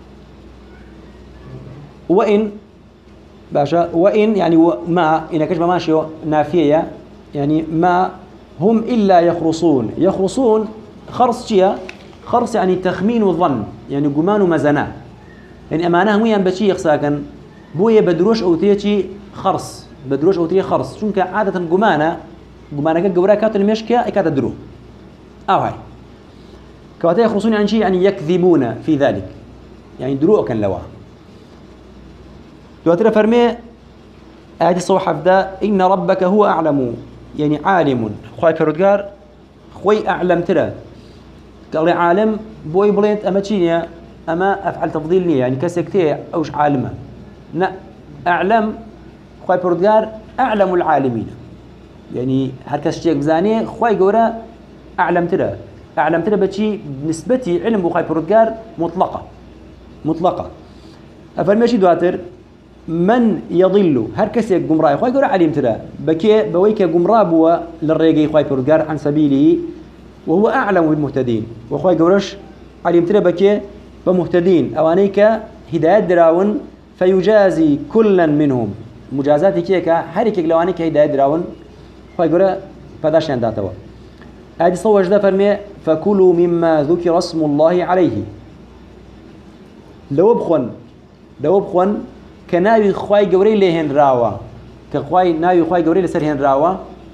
وإن باشا وإن يعني ما إن كشف ماشي نافية يعني ما هم إلا يخرصون يخرصون خرص شيء خرص يعني تخمين وظن يعني جمان ومزنا يعني أمانة هم ينبشي يخساكن بويا بدروش أو تيجي خرص بدروش أو تيجي خرص شون كعادة جمانة جمانة كجورا كاتن مشكا إكاد درو أو هاي كواتي يخرصون يعني شيء يعني يكذبون في ذلك يعني درو كان لوا دواتر فرمي آية صوحة فدا إن ربك هو أعلم يعني عالم خوي فرودقار خوي أعلم ترى قال عالم بوي بلينت أما تشينيا أما أفعل تفضيل نية يعني كسكتي أوش عالمة لا أعلم خوي فرودقار أعلم العالمين يعني هركس شيء بزاني خوي جورا أعلم ترى أعلم ترى بتشي نسبتي علم بخوي فرودقار مطلقة مطلقة أفرمشي دواتر من يضل هركس جمراء خوي جورا علم ترى بكي بويك جمراء بوا للرجال خوي فرودقار عن سبيله وهو أعلم بالمهتدين وخوي جورش علم ترى بكي بمهتدين أوانيك هداية دراون فيجازي كلا منهم مجازاتي كيكا هريك لوانيك هداية دراون خوي جورا فداش عندها هذه صوج ده فرمي فكلوا مما ذكر اسم الله عليه لو بخون لو بخون كناوي خواي جوري لهن راوا كخواي ناوي خواي جوري لسر هن راوا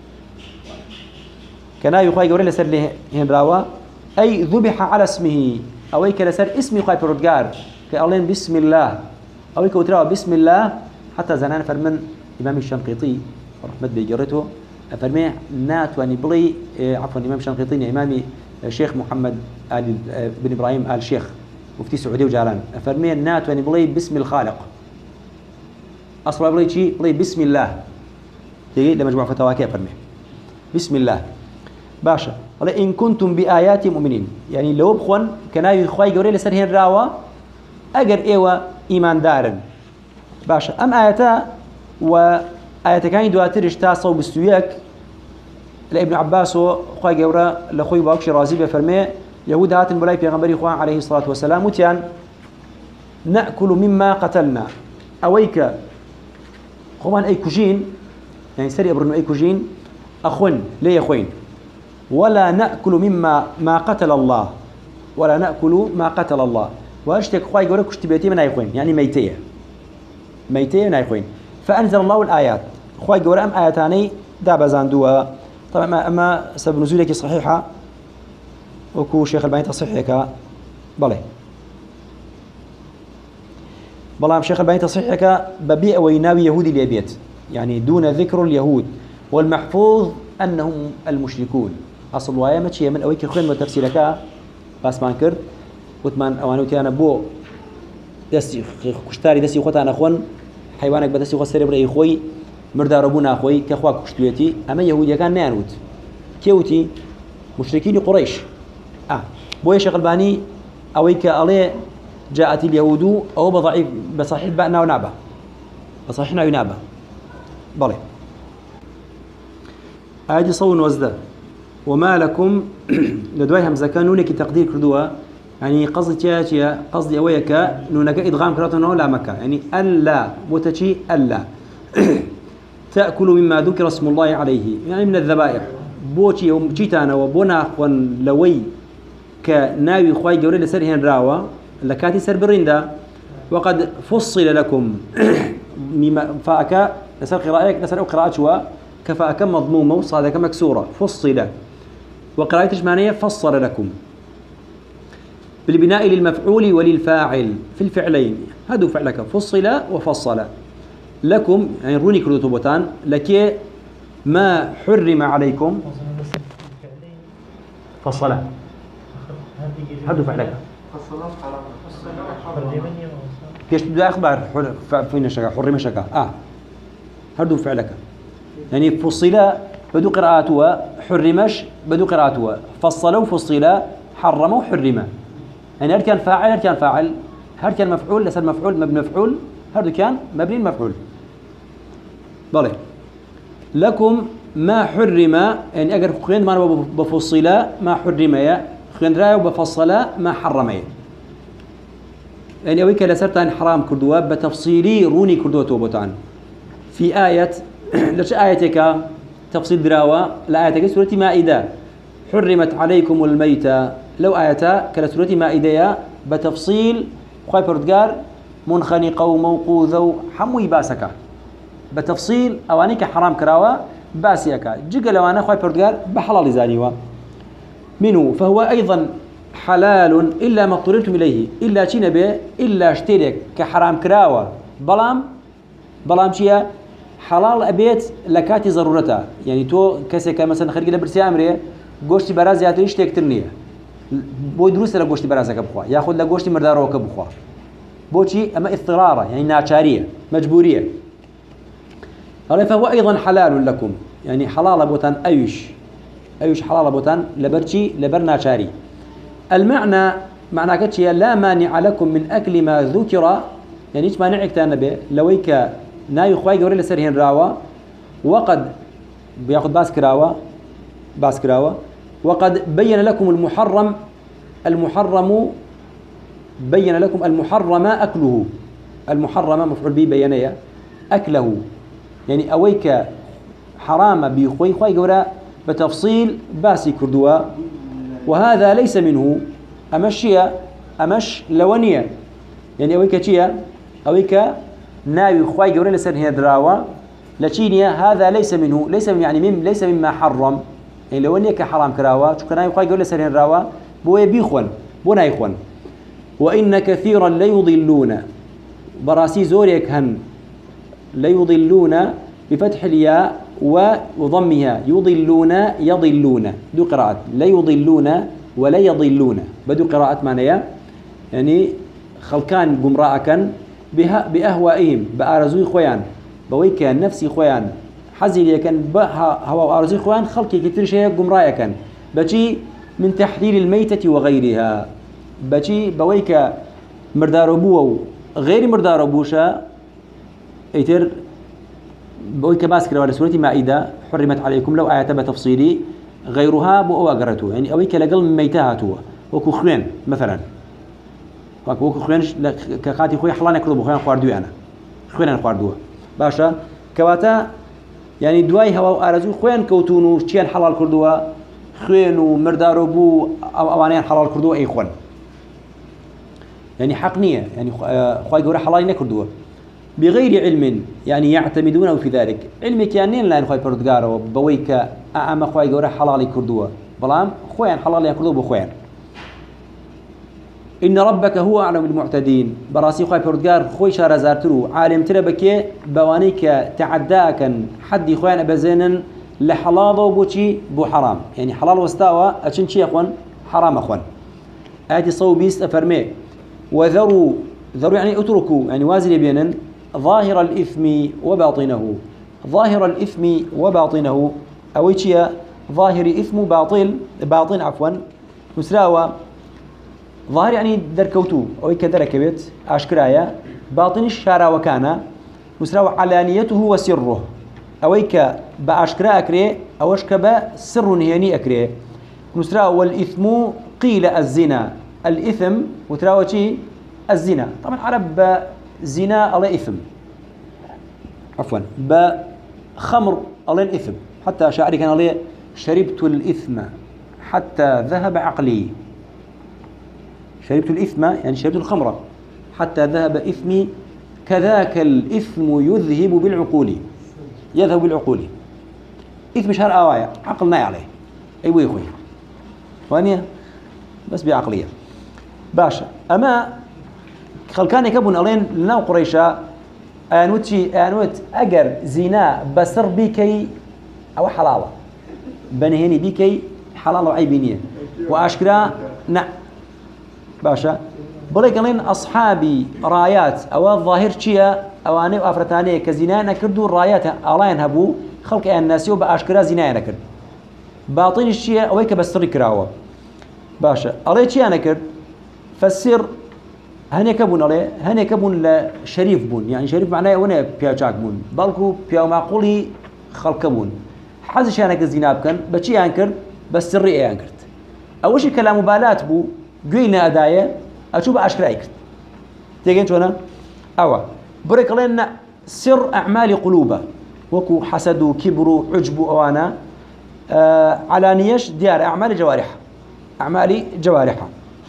كناوي خواي جوري لسر لهن راوا أي ذبح على اسمه أو أي كلسر اسم خواي برودجار كألين بسم الله أو كوتراوا بسم الله حتى زنان فرمن إمام الشنقيطي رحمة بيجرته فرمي ناتواني بلي عفوا الإمام الشنقيطي إمامي الشيخ محمد آل بن إبراهيم آل شيخ مفتي سعودي وجاران فرمي ناتواني بلي باسم الخالق أصلا بلي شيء بلي بسم الله تيجي لمجموعة فتاوى كيف فرمي بسم الله باشا ولا إن كنتم بآيات مؤمنين يعني لو بخون كناي خوي جوري لسرهن راوا أجر إيوا إيمان دارن باشا أم آياتا و آيات كان دواترش تاسو بستوياك لابن عباس وخوي جورا لخوي باكش رازي بفرمي يهود هات بلاي بيغمبري خوان عليه الصلاة والسلام وتيان نأكل مما قتلنا أويك خوان أي كوجين يعني سري أبرنو أي كوجين أخون ليه أخوين ولا نأكل مما ما قتل الله ولا نأكل ما قتل الله واشتك خوي جورا كشتبيتي من أيخوين يعني ميتية ميتية من أيخوين فأنزل الله الآيات خوي جورا أم آياتاني دابا زاندوا طبعا أما سبب نزولك صحيحة وكو شيخ الباني تصحيحك بلى بلام شيخ الباني تصحيحك ببيع ويناوي يهودي ليبيت يعني دون ذكر اليهود والمحفوظ أنهم المشركون أصل ويا ما شيء من أويك خين وتفسيرك بس ما انكر وثمان أوانوتي أنا بو دسي كشتاري دسي خوت أنا أخوان حيوانك بدسي خو سري بري خوي مردار ابونا خوي كخوا كشتويتي اما يهوديا كان نانوت كيوتي مشركين قريش اه بو شيخ الباني اويك عليه جاءت اليهود او بضعيف بصحيح بأنا ونابا بصحيحنا ونابا بلى ادي صون وزده وما لكم لدواي همزه كانوا لك تقدير كردوا يعني قصدي يا قصدي اويك نونك ادغام كراتنا لا مكه يعني الا متشي الا تاكل مما ذكر اسم الله عليه يعني من الذبائح بوتي يوم جيتانا وبنا خون لوي كناوي خوي جوري لسرهن راوا لكاتي سر بريندا وقد فصل لكم مما فاك نسال قراءتك نسال قراءه شوا كفاك مضمومه وصادك مكسوره فصل وقراءتش معنيه فصل لكم بالبناء للمفعول وللفاعل في الفعلين هذا فعلك فصل وفصل لكم يعني روني كرتوبتان لك ما حرم عليكم فصل هذا فعلك كيش بدي أخبار فين شكا حرم شكا آه هذا فعلك يعني فصل بدو قراءته حرمش بدو قراءته فصلوا فصل حرموا حرم يعني هل كان فاعل هل كان فاعل هل كان مفعول لسه مفعول مبني مفعول هذا كان مبني المفعول بلى لكم ما حرم يعني أجر خين ما بفصل ما حرم يا خين راي وبفصل ما حرم يا يعني أويك لسرت عن حرام كردوا بتفصيلي روني كردوا توبتان في آية ليش آيتك تفصيل دراوة لا آيتك سورة مائدة حرمت عليكم الميتة لو آياتا كلا سورة مائدة بتفصيل خوي بردقار منخنقة وموقوذة حموي باسكا بتفصيل أوانيك حرام كراوة باسيكا جيجا لو أنا خوي بردقار بحلال زانيوا منه فهو أيضا حلال إلا ما اضطررتم إليه إلا شين به إلا اشترك كحرام كراوة بلام بلام شيا حلال أبيت لكاتي ضرورتها يعني تو كسك مثلا خريج لبرسي أمري قوشتي براز ياتريش تكترنيه بو دروس لقوشتي برازك بخوا ياخذ لقوشتي مرداروك بخوا بوشي أما اضطرارة يعني ناچارية مجبورية. قال فهو أيضا حلال لكم يعني حلال بوتان أيش أيش حلال بوتان لبرشي لبرنا شاري. المعنى معنى كتشي لا مانع لكم من أكل ما ذكر يعني إيش مانعك تنبه لويك نايو خواي جوري لسرهن راوا وقد بياخذ باس كراوا باس كراوا وقد بين لكم المحرم المحرم بين لكم المحرم أكله المحرم مفعول به بيانية أكله يعني أويك حرام بيخوي خواي جورا بتفصيل باسي كردوا وهذا ليس منه أمشيا أمش لونية يعني أويك تشيا أويك ناوي خواي جوري لسر هنا دراوا لشينيا هذا ليس منه ليس يعني مم ليس مما حرم يعني لونية كحرام كراوا شو كناوي خواي جوري لسر هنا دراوا بوي بيخون بونا يخون. وإن كثيرا ليضلون براسي زوريك هن ليضلون بفتح الياء وضمها يضلون يضلون دو قراءات لا يضلون ولا يضلون بدو قراءات معناها يعني خلقان جمراء كان بأهوائهم بأرزوي خويان بويك نفسي خويان حزي كان هوا أرزوي خويان خلقي كتير شيء جمراء كان بشي من تحليل الميتة وغيرها بشي بويك مردار أبوه غير مردار أبوشا ايتر بويك باسكرة ولا سورة مائدة حرمت عليكم لو آية بتفصيلي غيرها بو أقرته يعني أويك لقل ميتها تو وكو خوين مثلا وكو خوين كقاتي خوي حلان يكذبوا خوين خواردوي أنا خوين أنا خواردوه باشا كواتا يعني دواي هوا أرزو خوين كوتونو شيان حلال كردوه خوين ومردارو بو أو أوانيان حلال كردوه أي خوين يعني حقنية يعني خواي قوري حلال نكردوه بغير علم يعني يعتمدون في ذلك علمك يعني لا نخوي بردقاره وبويك أعمى خوي قوري حلال كردوه بلام خوين حلال يكردوه بخوين. إن ربك هو أعلم بالمعتدين براسي خوي بردقار خوي شار زارترو عالم تربك بوانيك تعداك حد خوين أبزين لحلال وبوشي بو حرام يعني حلال واستوى أشن شي أخوان حرام أخوان. آتي صوبيس أفرمي وذروا ذروا يعني اتركوا يعني وازن بينا ظاهر الإثم وباطنه ظاهر الإثم وباطنه أو شيء ظاهر إثم باطل باطن عفوا مسراوة ظاهر يعني دركوتو أو كدرك بيت أشكرايا باطن الشارع وكان مسراوة علانيته وسره أو ك بأشكرا أكري أو أشكب سر هيني أكري مسراوة والإثم قيل الزنا الإثم وتراوى شيء الزنا طبعا عرب زنا على إثم عفوا بخمر على الإثم حتى شاعري كان عليه شربت الإثم حتى ذهب عقلي شربت الإثم يعني شربت الخمرة حتى ذهب إثمي كذاك الإثم يذهب بالعقول يذهب بالعقول إثم شهر آوايا عقلنا عليه أيوة يخوي وانيا بس بعقلية باشا أما خلكان يكبون ألين لنا قريشة أنوتي أنوت أجر زنا بسر بيكي أو حلالة بنهني بيكي حلال وعيبينية وأشكرا نعم باشا بليك ألين أصحابي رايات أو الظاهر شيا أو أنا وأفرتانية كزنا نكردوا الرايات ألين هبو خلق الناس يوب أشكرا زنا نكرد باطن الشيا أويك بسر كراوة باشا ألين شيا نكرد فسر هني كبون عليه هني كبون لشريف بون يعني شريف معناه وانا بياجاك بون بالكو بيا معقولي خلق بون حزش انا كزيناب كان بشي انكر بس سري انكرت اول شيء كلام مبالات بو قينا ادايه اشوف اشكر ايكرت تيجي شلون اوا بريك لنا سر اعمال قلوبه وكو حسد وكبر عجب وانا آه علانيش ديار اعمال جوارح اعمال جوارحها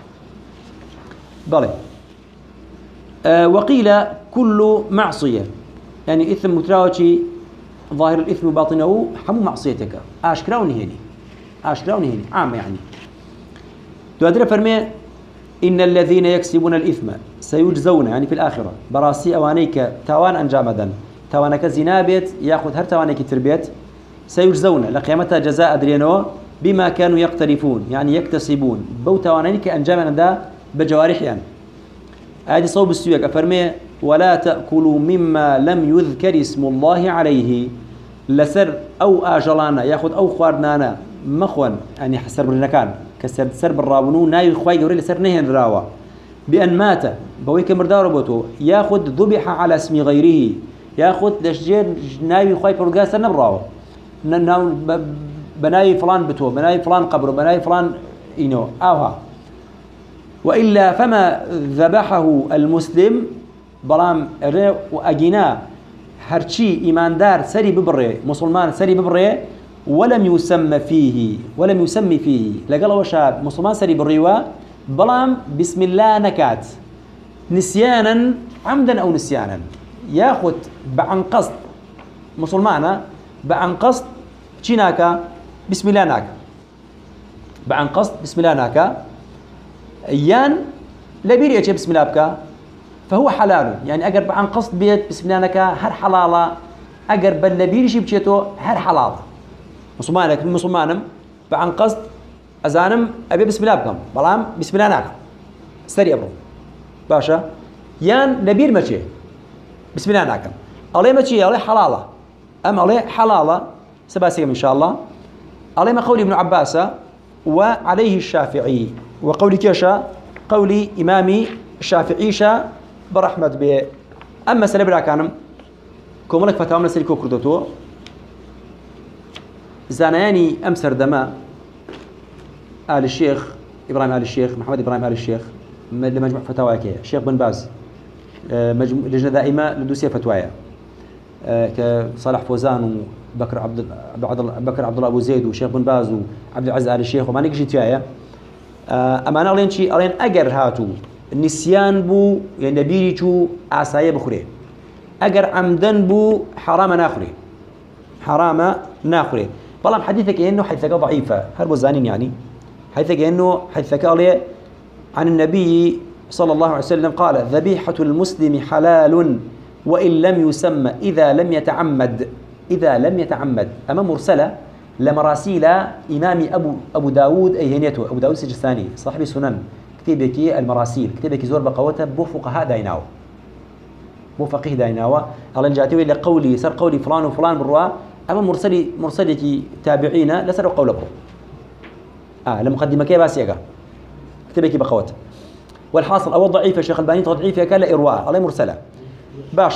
بلى أه وقيل كل معصية يعني إثم متراوشي ظاهر الإثم باطنه حمو معصيتك أشكراوني هني أشكراوني هني عام يعني تقدر فرمي إن الذين يكسبون الإثم سيجزون يعني في الآخرة براسي أوانيك تاوان أنجامدا تاوانك زنابت ياخذ هر تاوانك تربيت سيجزون لقيامتها جزاء أدرينو بما كانوا يقترفون يعني يكتسبون بو توانانك أنجامنا دا بجوارح يعني هذه صوب السياق أفرمي ولا تأكلوا مما لم يذكر اسم الله عليه لسر أو آجلانا ياخذ أو خواردنانا مخون يعني حسر بالنكان كسر سر بالرابنو ناي خواي جوري لسر نهن راوا بأن مات بويك مردار بوتو ياخذ ذبح على اسم غيره ياخذ لشجير ناي خواي برقا سر نبراوا بناي فلان بتو بناي فلان قبر بناي فلان إنو أوها وإلا فما ذبحه المسلم بلام وأجنا هرشي إيمان دار سري ببري مسلمان سري ببري ولم يسمى فيه ولم يسمي فيه لقال وشاب مسلمان سري بريوا بلام بسم الله نكات نسيانا عمدا أو نسيانا ياخذ بعن قصد مسلمانا بعن قصد شيناكا بسم الله ناكا بعن قصد بسم الله ناكا يان لبيري يجي بسم الله بكا فهو حلال يعني أقرب عن قصد بيت بسم الله نكا هر حلالة أقرب اللبيري شي بشيتو هر حلالة مسلمانك مسلمانم بعن قصد أزانم أبي بسم الله بكم بلام بسم الله ناكا سري أبرو باشا يان لبير ماشي بسم الله ناكا عليه ماشي عليه حلالة أم عليه حلالة سباسيكم إن شاء الله عليه ما قول ابن عباس وعليه الشافعي وقولي كيشا قولي إمامي الشافعيشا برحمة به أما سلبرا كانم كوملك فتاومنا سيركو كردوتو زانياني أمسر دماء آل الشيخ إبراهيم آل الشيخ محمد إبراهيم آل الشيخ لمجموع فتاواكي الشيخ بن باز لجنة دائمة لدوسية فتوايا كصالح فوزان وبكر عبد بكر عبد الله أبو زيد وشيخ بن باز وعبد العزيز آل الشيخ وما نيجي تيايا أما أنا أقولين شيء أقولين أجر هاتو النسيان بو يعني نبيري شو عساية بخوري أجر عمدن بو حرام ناخري حرام ناخري والله حديثك إنه حديثك ضعيفة هربو زانين يعني حديثك إنه حديثك عليه عن النبي صلى الله عليه وسلم قال ذبيحة المسلم حلال وإن لم يسمى إذا لم يتعمد إذا لم يتعمد أما مرسلة لمراسيل إمام أبو أبو داود أي هنيته أبو داود السجستاني صاحب السنن كتبك المراسيل كتبك زور بقوته بو فقهاء دايناو بو فقيه دايناو على جاتوي إلى قولي سر قولي فلان وفلان بالروا أما مرسلي مرسلك تابعين لسر قول برو آه لمقدمة كي باسيقا كتبك بقوته والحاصل أو ضعيف الشيخ الباني تضعيف كلا إرواء على مرسلة باش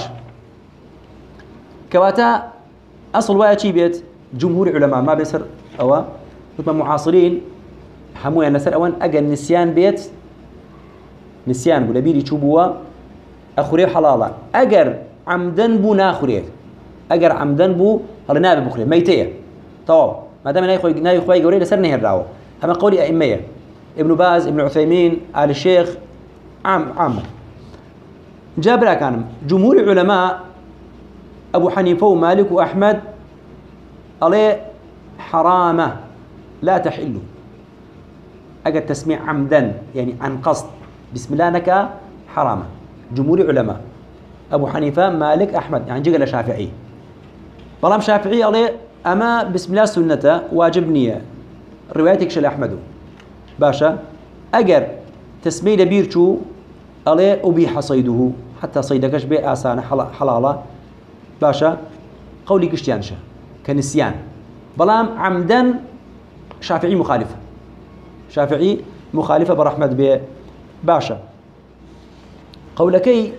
كواتا أصل وايا شي بيت جمهور علماء ما بيصير أو مثل معاصرين حمويا نسر أوان أجل نسيان بيت نسيان ولا بيري شوبوا أخوري حلالة أجر عمدن بو ناخوري أجر عمدن بو هلا نابي بخوري ميتية طبعا ما دام ناي خوي ناي خوي جوري لسر نهر راو أما قولي أئمية ابن باز ابن عثيمين آل الشيخ عام عام جابر كان جمهور العلماء أبو حنيفة ومالك وأحمد عليه حرامة لا تحل أجل تسميع عمدا يعني عن قصد بسم الله نكا حرامة جمهور علماء أبو حنيفة مالك أحمد يعني جيل شافعي بلام شافعي عليه أما بسم الله سنة واجبنية روايتك شل أحمد باشا أجر تسميع بيرشو عليه أبيح صيده حتى صيدكش بي آسان حلالة باشا قولي كشتيانشا كنسيان بلام عمدا شافعي مخالفة شافعي مخالفة برحمة بي باشا قولكي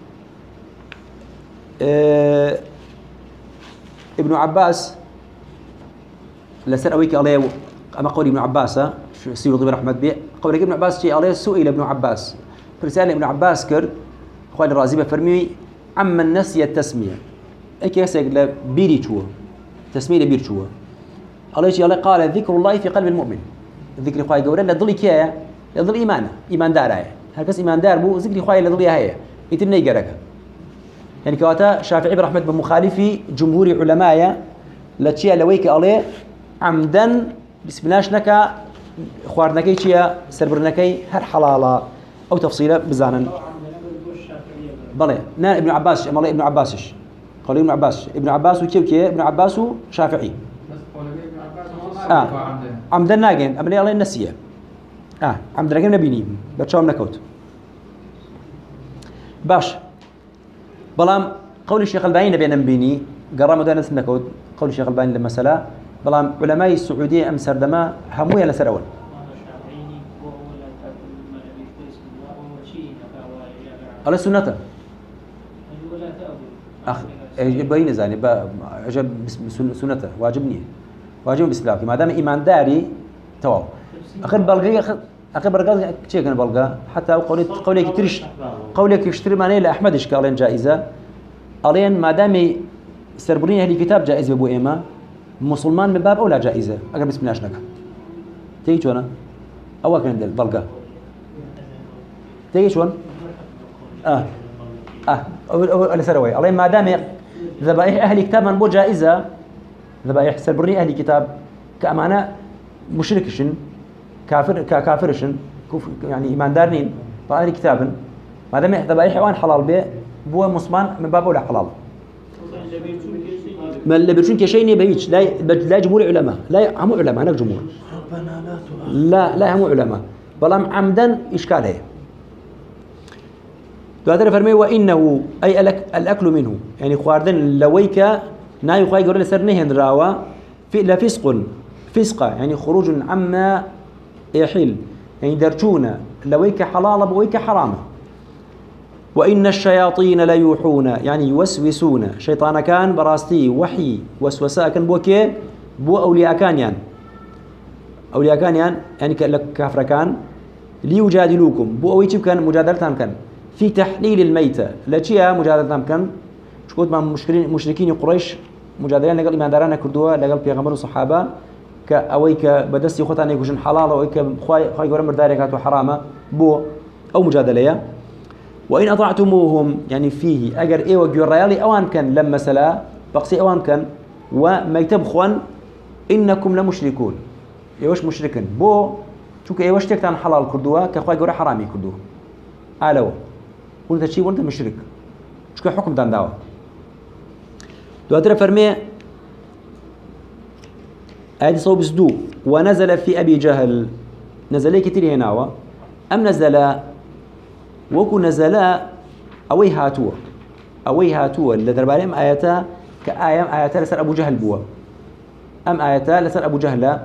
اه ابن عباس لسر أويك عليه أما قول ابن عباس سيوطي برحمة بي قولك ابن عباس شيء عليه سئل ابن عباس فرسالة ابن عباس كر أخواني الرازي فرمي عما نسي التسمية أي كيف يقول بيري شو تسمية بير شو الله يجي الله قال ذكر الله في قلب المؤمن ذكر خوي جورا لا ضل كيا لا ضل إيمان إيمان دار هاي هالكس إيمان دار بو ذكر خوي لا ضل هاي يتني جرك يعني كواتا شافعي برحمة بمخالفي جمهور علماء لا تشيا لويك عليه عمدا بسم الله شنكا خوارنكي تشيا سربرنكي هر حلالة أو تفصيلة بزانا بلى نا ابن عباس أما ابن عباسش قولي ابن عباس ابن عباس وكيف كي ابن عباس شافعي بس قول ابن عباس آه عمدا ناجن أمني الله النسية آه عمدا ناجن نبيني بتشاوم نكوت باش بلام قول الشيخ الباني نبي نبيني قرام مدرس نكوت قول الشيخ الباني للمسألة بلام علماء السعودية أم سردما هموية لسرول على سنته أخ بين زاني عجب سنته واجبني واجب بإسلامك ما دام إيمان داري تواو أخر بلغي أخر أخر بلغي شيء كان بلغا حتى قولي قولي كترش قولي كشتري ماني لأحمد إشكالين جائزة ألين ما دام سربرين أهل كتاب جائزة بأبو إيمان مسلمان من باب أولى جائزة أقرب بسم الله شنك تيجي شونا أول كان دل بلغا تيجي شون آه آه أول أول سروي الله ما دام ذبائح أهل كتاب من بو جائزة ذبائح سربرني أهل كتاب كأمانة مشركشن كافر كافرشن يعني إيمان دارنين فأهل كتاب ما دام ذبائح حيوان حلال به بو مسلمان من باب أولى حلال ما اللي بيرشون كشيء بيجي لا لا جمهور علماء لا هم علماء هناك جمهور لا لا هم علماء بلام عمدا إشكاله دواتر فرمي وإنه أي الأكل منه يعني خواردن لويك ناي خواي قرر سرنهن راوا في لا فسق فسقة يعني خروج عما يحل يعني درجونا لويك حلال بويك حرام وإن الشياطين لا يوحون يعني يوسوسون شيطان كان براستي وحي وسوساء كان بوكي بو أولياء كان يعني أولياء كان يعني يعني كافر كان ليجادلوكم بو أويتب كان مجادلتهم كان في تحليل الميتة لاتشيا مجادلتهم كان شكوت مع مشكلين مشركين قريش مجادلين لقال إيمان دارانا كردوا لقال بيغمبر الصحابة كأويك بدستي خطاني كوشن حلال أويك خواي خواي قرر مرداري كاتو حرامة بو أو مجادلية وإن أطعتموهم يعني فيه أجر إيه وجريالي أوان كان لما سلا بقصي أوان كان وما يتبخون إنكم لمشركون يوش مشركين بو شوك إيه وش تكتان حلال كردوا كخواي قرر حرامي كردوا آلو وانت شيء وانت مشرك شوك حكم دان داوا دواتر فرمي آية صوب سدو ونزل في أبي جهل نزل كتير هناوا أم نزل وكو نزلا أوي هاتوا أوي هاتوا اللي دربارهم آياتا كآيام آياتا لسر أبو جهل بوا أم آياتا لسر أبو جهل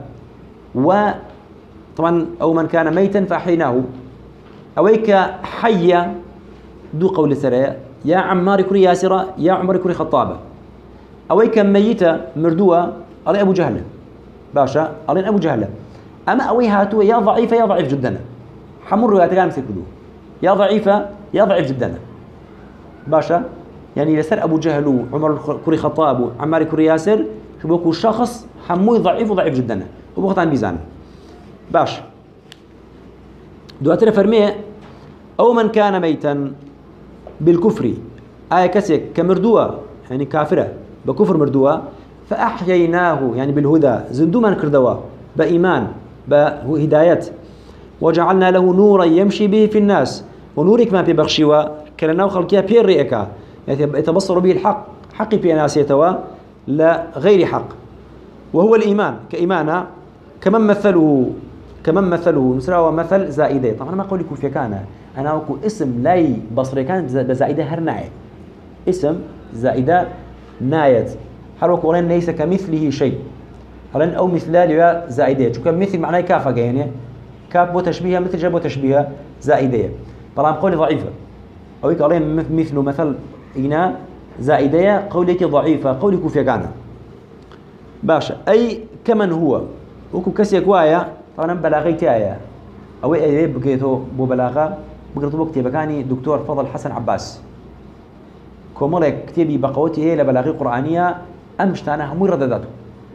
وطبعا أو من كان ميتا فأحيناه أويك حي دو قول سرية يا عمار كري ياسرة يا عمر كري خطابة أويك ميتة مردوة علي أبو جهل باشا علي أبو جهل أما أوي هاتوا يا ضعيفة يا ضعيف جدا حمر رواياتك أمسك بدو يا ضعيفة يا ضعيف جدا باشا يعني لسر أبو جهل وعمر كري خطاب وعمار كري ياسر شبوكو شخص حموي ضعيف وضعيف جدا وبغطان ميزان باش دواتر فرميه أو من كان ميتا بالكفر آية كسيك كمردوة يعني كافرة بكفر مردوة فأحييناه يعني بالهدى زندوما كردوا بإيمان بهداية وجعلنا له نورا يمشي به في الناس ونورك ما في بخشوا كلنا خلقيا بير رئكا يتبصر به الحق حق في ناس يتوا لا غير حق وهو الإيمان كإيمانا كمن مثله كمن مثله نسرا مثل زائدة طبعا ما أقول لكم في كان أنا أقول اسم لاي بصري كان بزائدة هرناية اسم زائدة نايت حروك ولن ليس كمثله شيء هلن أو مثلال زائدة شو كمثل معناه كافة يعني كاف بو تشبيهها مثل جاب بو تشبيهها زائدية طبعا قولي ضعيفة أو يقولين مثل مثل إنا زائدية قولك ضعيفة قولي كوفيا كان باشا أي كمن هو وكو كسي كوايا طبعا بلاغيتي آية أو أي بقيتو بو بلاغة بقرتو بو كتابكاني دكتور فضل حسن عباس كومولك كتابي بقوتي هي لبلاغي قرآنية أمشتانا هموي ردداته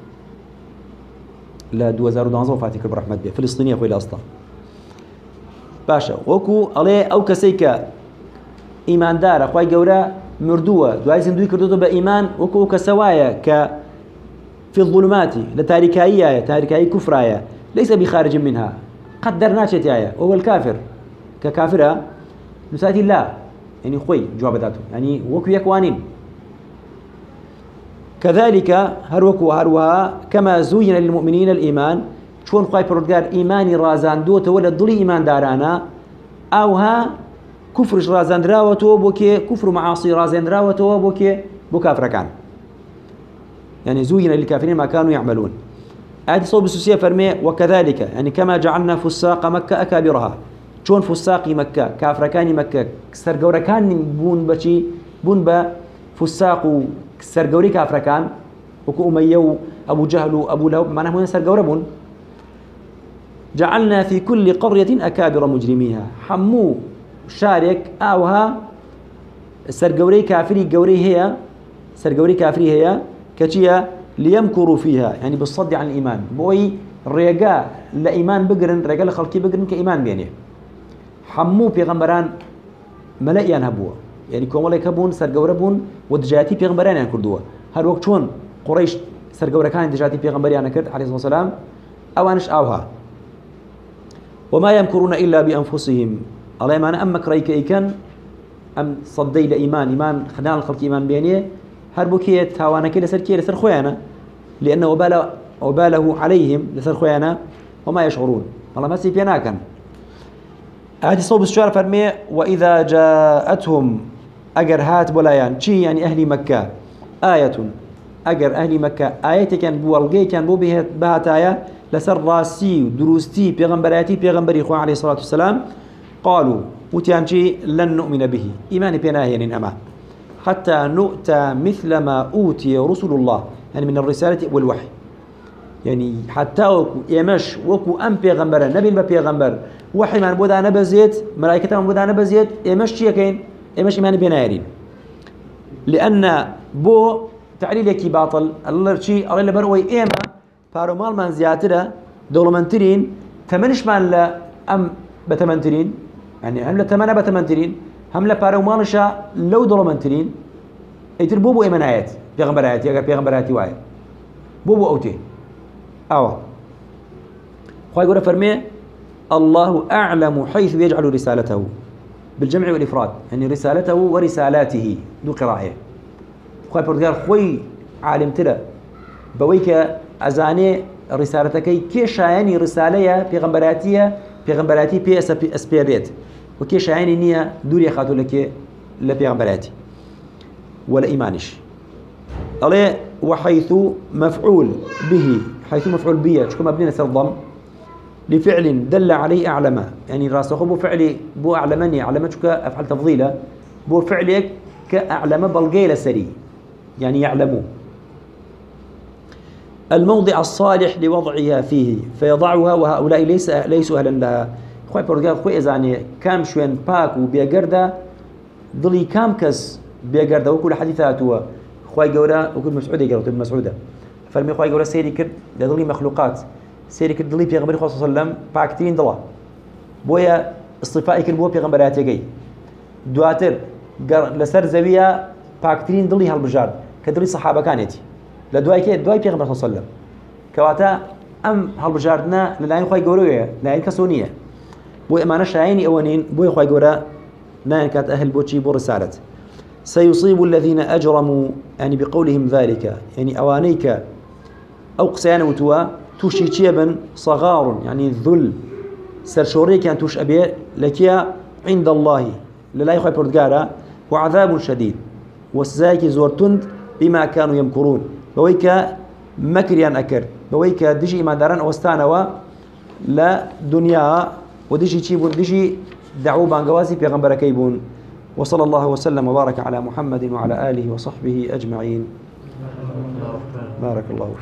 لا ألفين واتناشر فاتك برحمة بيه فلسطينية خويل أصلا باشا وكو عليه أو كسيكا إيمان دار أخوي جورا مردوة دعاء زندوي كردوتو بإيمان وكو كسوايا ك في الظلمات لتاريكاية تاريكاية كفراية ليس بخارج منها قدرنا شتايا وهو الكافر ككافرة نساتي الله يعني خوي جواب ذاته يعني وكو يكوانين كذلك هروك وهروها كما زين للمؤمنين الإيمان شون خواهي پروردگار إيماني رازان دوت ولا ضلي إيمان دارانا أوها كفرش رازان دراوتو بوكي كفر معاصي رازان دراوتو بوكي بكافر كان يعني زين للكافرين ما كانوا يعملون. آية صوب السوسية فرمي وكذلك يعني كما جعلنا فساق مكة أكابرها شون فساقي مكة كافركاني مكة سرقوركان بون بشي بون با فساق سرقوري كافركان وكو أمية أبو جهل أبو لهب معناه هنا سرقور بون جعلنا في كل قرية أكابر مجرميها حمو شارك أوها سرقوري كافري قوري هي سرقوري كافري هي كتيا ليمكروا فيها يعني بالصد عن الإيمان بوي رجاء لا إيمان بقرن رجاء خلقي بقرن كإيمان بينه حمو بيغمبران ملائيان هبوا يعني كومالك هبون سرقوربون ودجاتي بيغمبران يعني كردوا هل وقت شون قريش سرقورا كان دجاتي بيغمبران كرد عليه الصلاة والسلام أوانش أوها وما يمكرون إلا بأنفسهم الله ما أنا أمك رأيك إيكان أم صدي لإيمان إيمان خدان الخلق إيمان بينه هربوكية تاوانا كده سر كده سر خويانا لأنه وبال وباله عليهم لسر خويانا وما يشعرون الله ما سيبينا كان هذه صوب الشعر فرمي وإذا جاءتهم أجر هات بلايان شي يعني أهل مكة آية أجر أهل مكة آية كان بو الجي كان بو به بهاتايا لسر راسي ودروستي بيغمبراتي بيغمبري إخوان عليه الصلاة والسلام قالوا وتيان شي لن نؤمن به إيمان بيناهين أما حتى نؤتى مثل ما أوتي رسل الله يعني من الرسالة والوحي يعني حتى وكو يمش وكو أم بيغمبر نبي ما بيغمبر وحي من بودا نبزيت ملائكة من بودا نبزيت يمش شيء كين يمش إيمان بيناهين لأن بو تعليل يكي باطل الله شيء الله اللي بروي إيما فارو مال من زياتنا دولمنترين تمنش من لا أم بتمنترين يعني هم لا تمنى بتمنترين هم لا فارو مالشا لو دولمنترين يتر بوبو إيمان آيات بيغمبر آيات يا بيغمبر آيات واي بوبو أوتي أو خواهي يقول فرمي الله أعلم حيث يجعل رسالته بالجمع والإفراد يعني رسالته ورسالاته دو قراءة خواهي بردقال خوي عالم ترى بويك أزاني رسالتكي كيش يعني رسالة بيغمبراتية بيغمبراتي بي أسبيريت وكيش يعني نية دوري خاتو لك لبيغمبراتي ولا إيمانش الله وحيث مفعول به حيث مفعول به شكو مبني نسر الضم لفعل دل عليه أعلم يعني راسخه بو فعلي بو أعلمني أعلمتك أفعل تفضيله بو فعلك كأعلم بلغيل سري يعني يعلموا الموضع الصالح لوضعها فيه فيضعها وهؤلاء ليس ليسوا أهلا لها خوي بورغال خوي إذاني كام شوين باك وبيقردا ضلي كام كس بيقردا وكل حديثاته خوي جورا وكل مسعودة قالوا ابن مسعودة فرمي خوي جورا سيري كرد لضلي مخلوقات سيري كرد ضلي بيغمبر صلى الله عليه وسلم باكتين ضلا بويا اصطفائي كرد بو بيغمبرات يجي دواتر لسر زوية باكتين ضلي هالبجار كدلي صحابة كانتي لدواي كي دواي بيغمبر صلى الله عليه وسلم كواتا أم هالبجاردنا للاين خوي جوروية لاين كسونية بو إمانة شايني أولين بو خوي جورا ناين كانت أهل بوتشي بو رسالة سيصيب الذين أجرموا يعني بقولهم ذلك يعني أوانيك أو قسيان وتوا توشي تشيبا صغار يعني الذل سرشوري كان توش أبي لكيا عند الله للا يخوي بردقارا وعذاب شديد وسزايك زورتند بما كانوا يمكرون بويك مكريان أكر بويك ديجي إما داران أوستانوا لا دنيا وديجي تشيبون ديجي دعوا بانقوازي بيغمبر كيبون وصلى الله وسلم وبارك على محمد وعلى آله وصحبه أجمعين بارك الله فيك.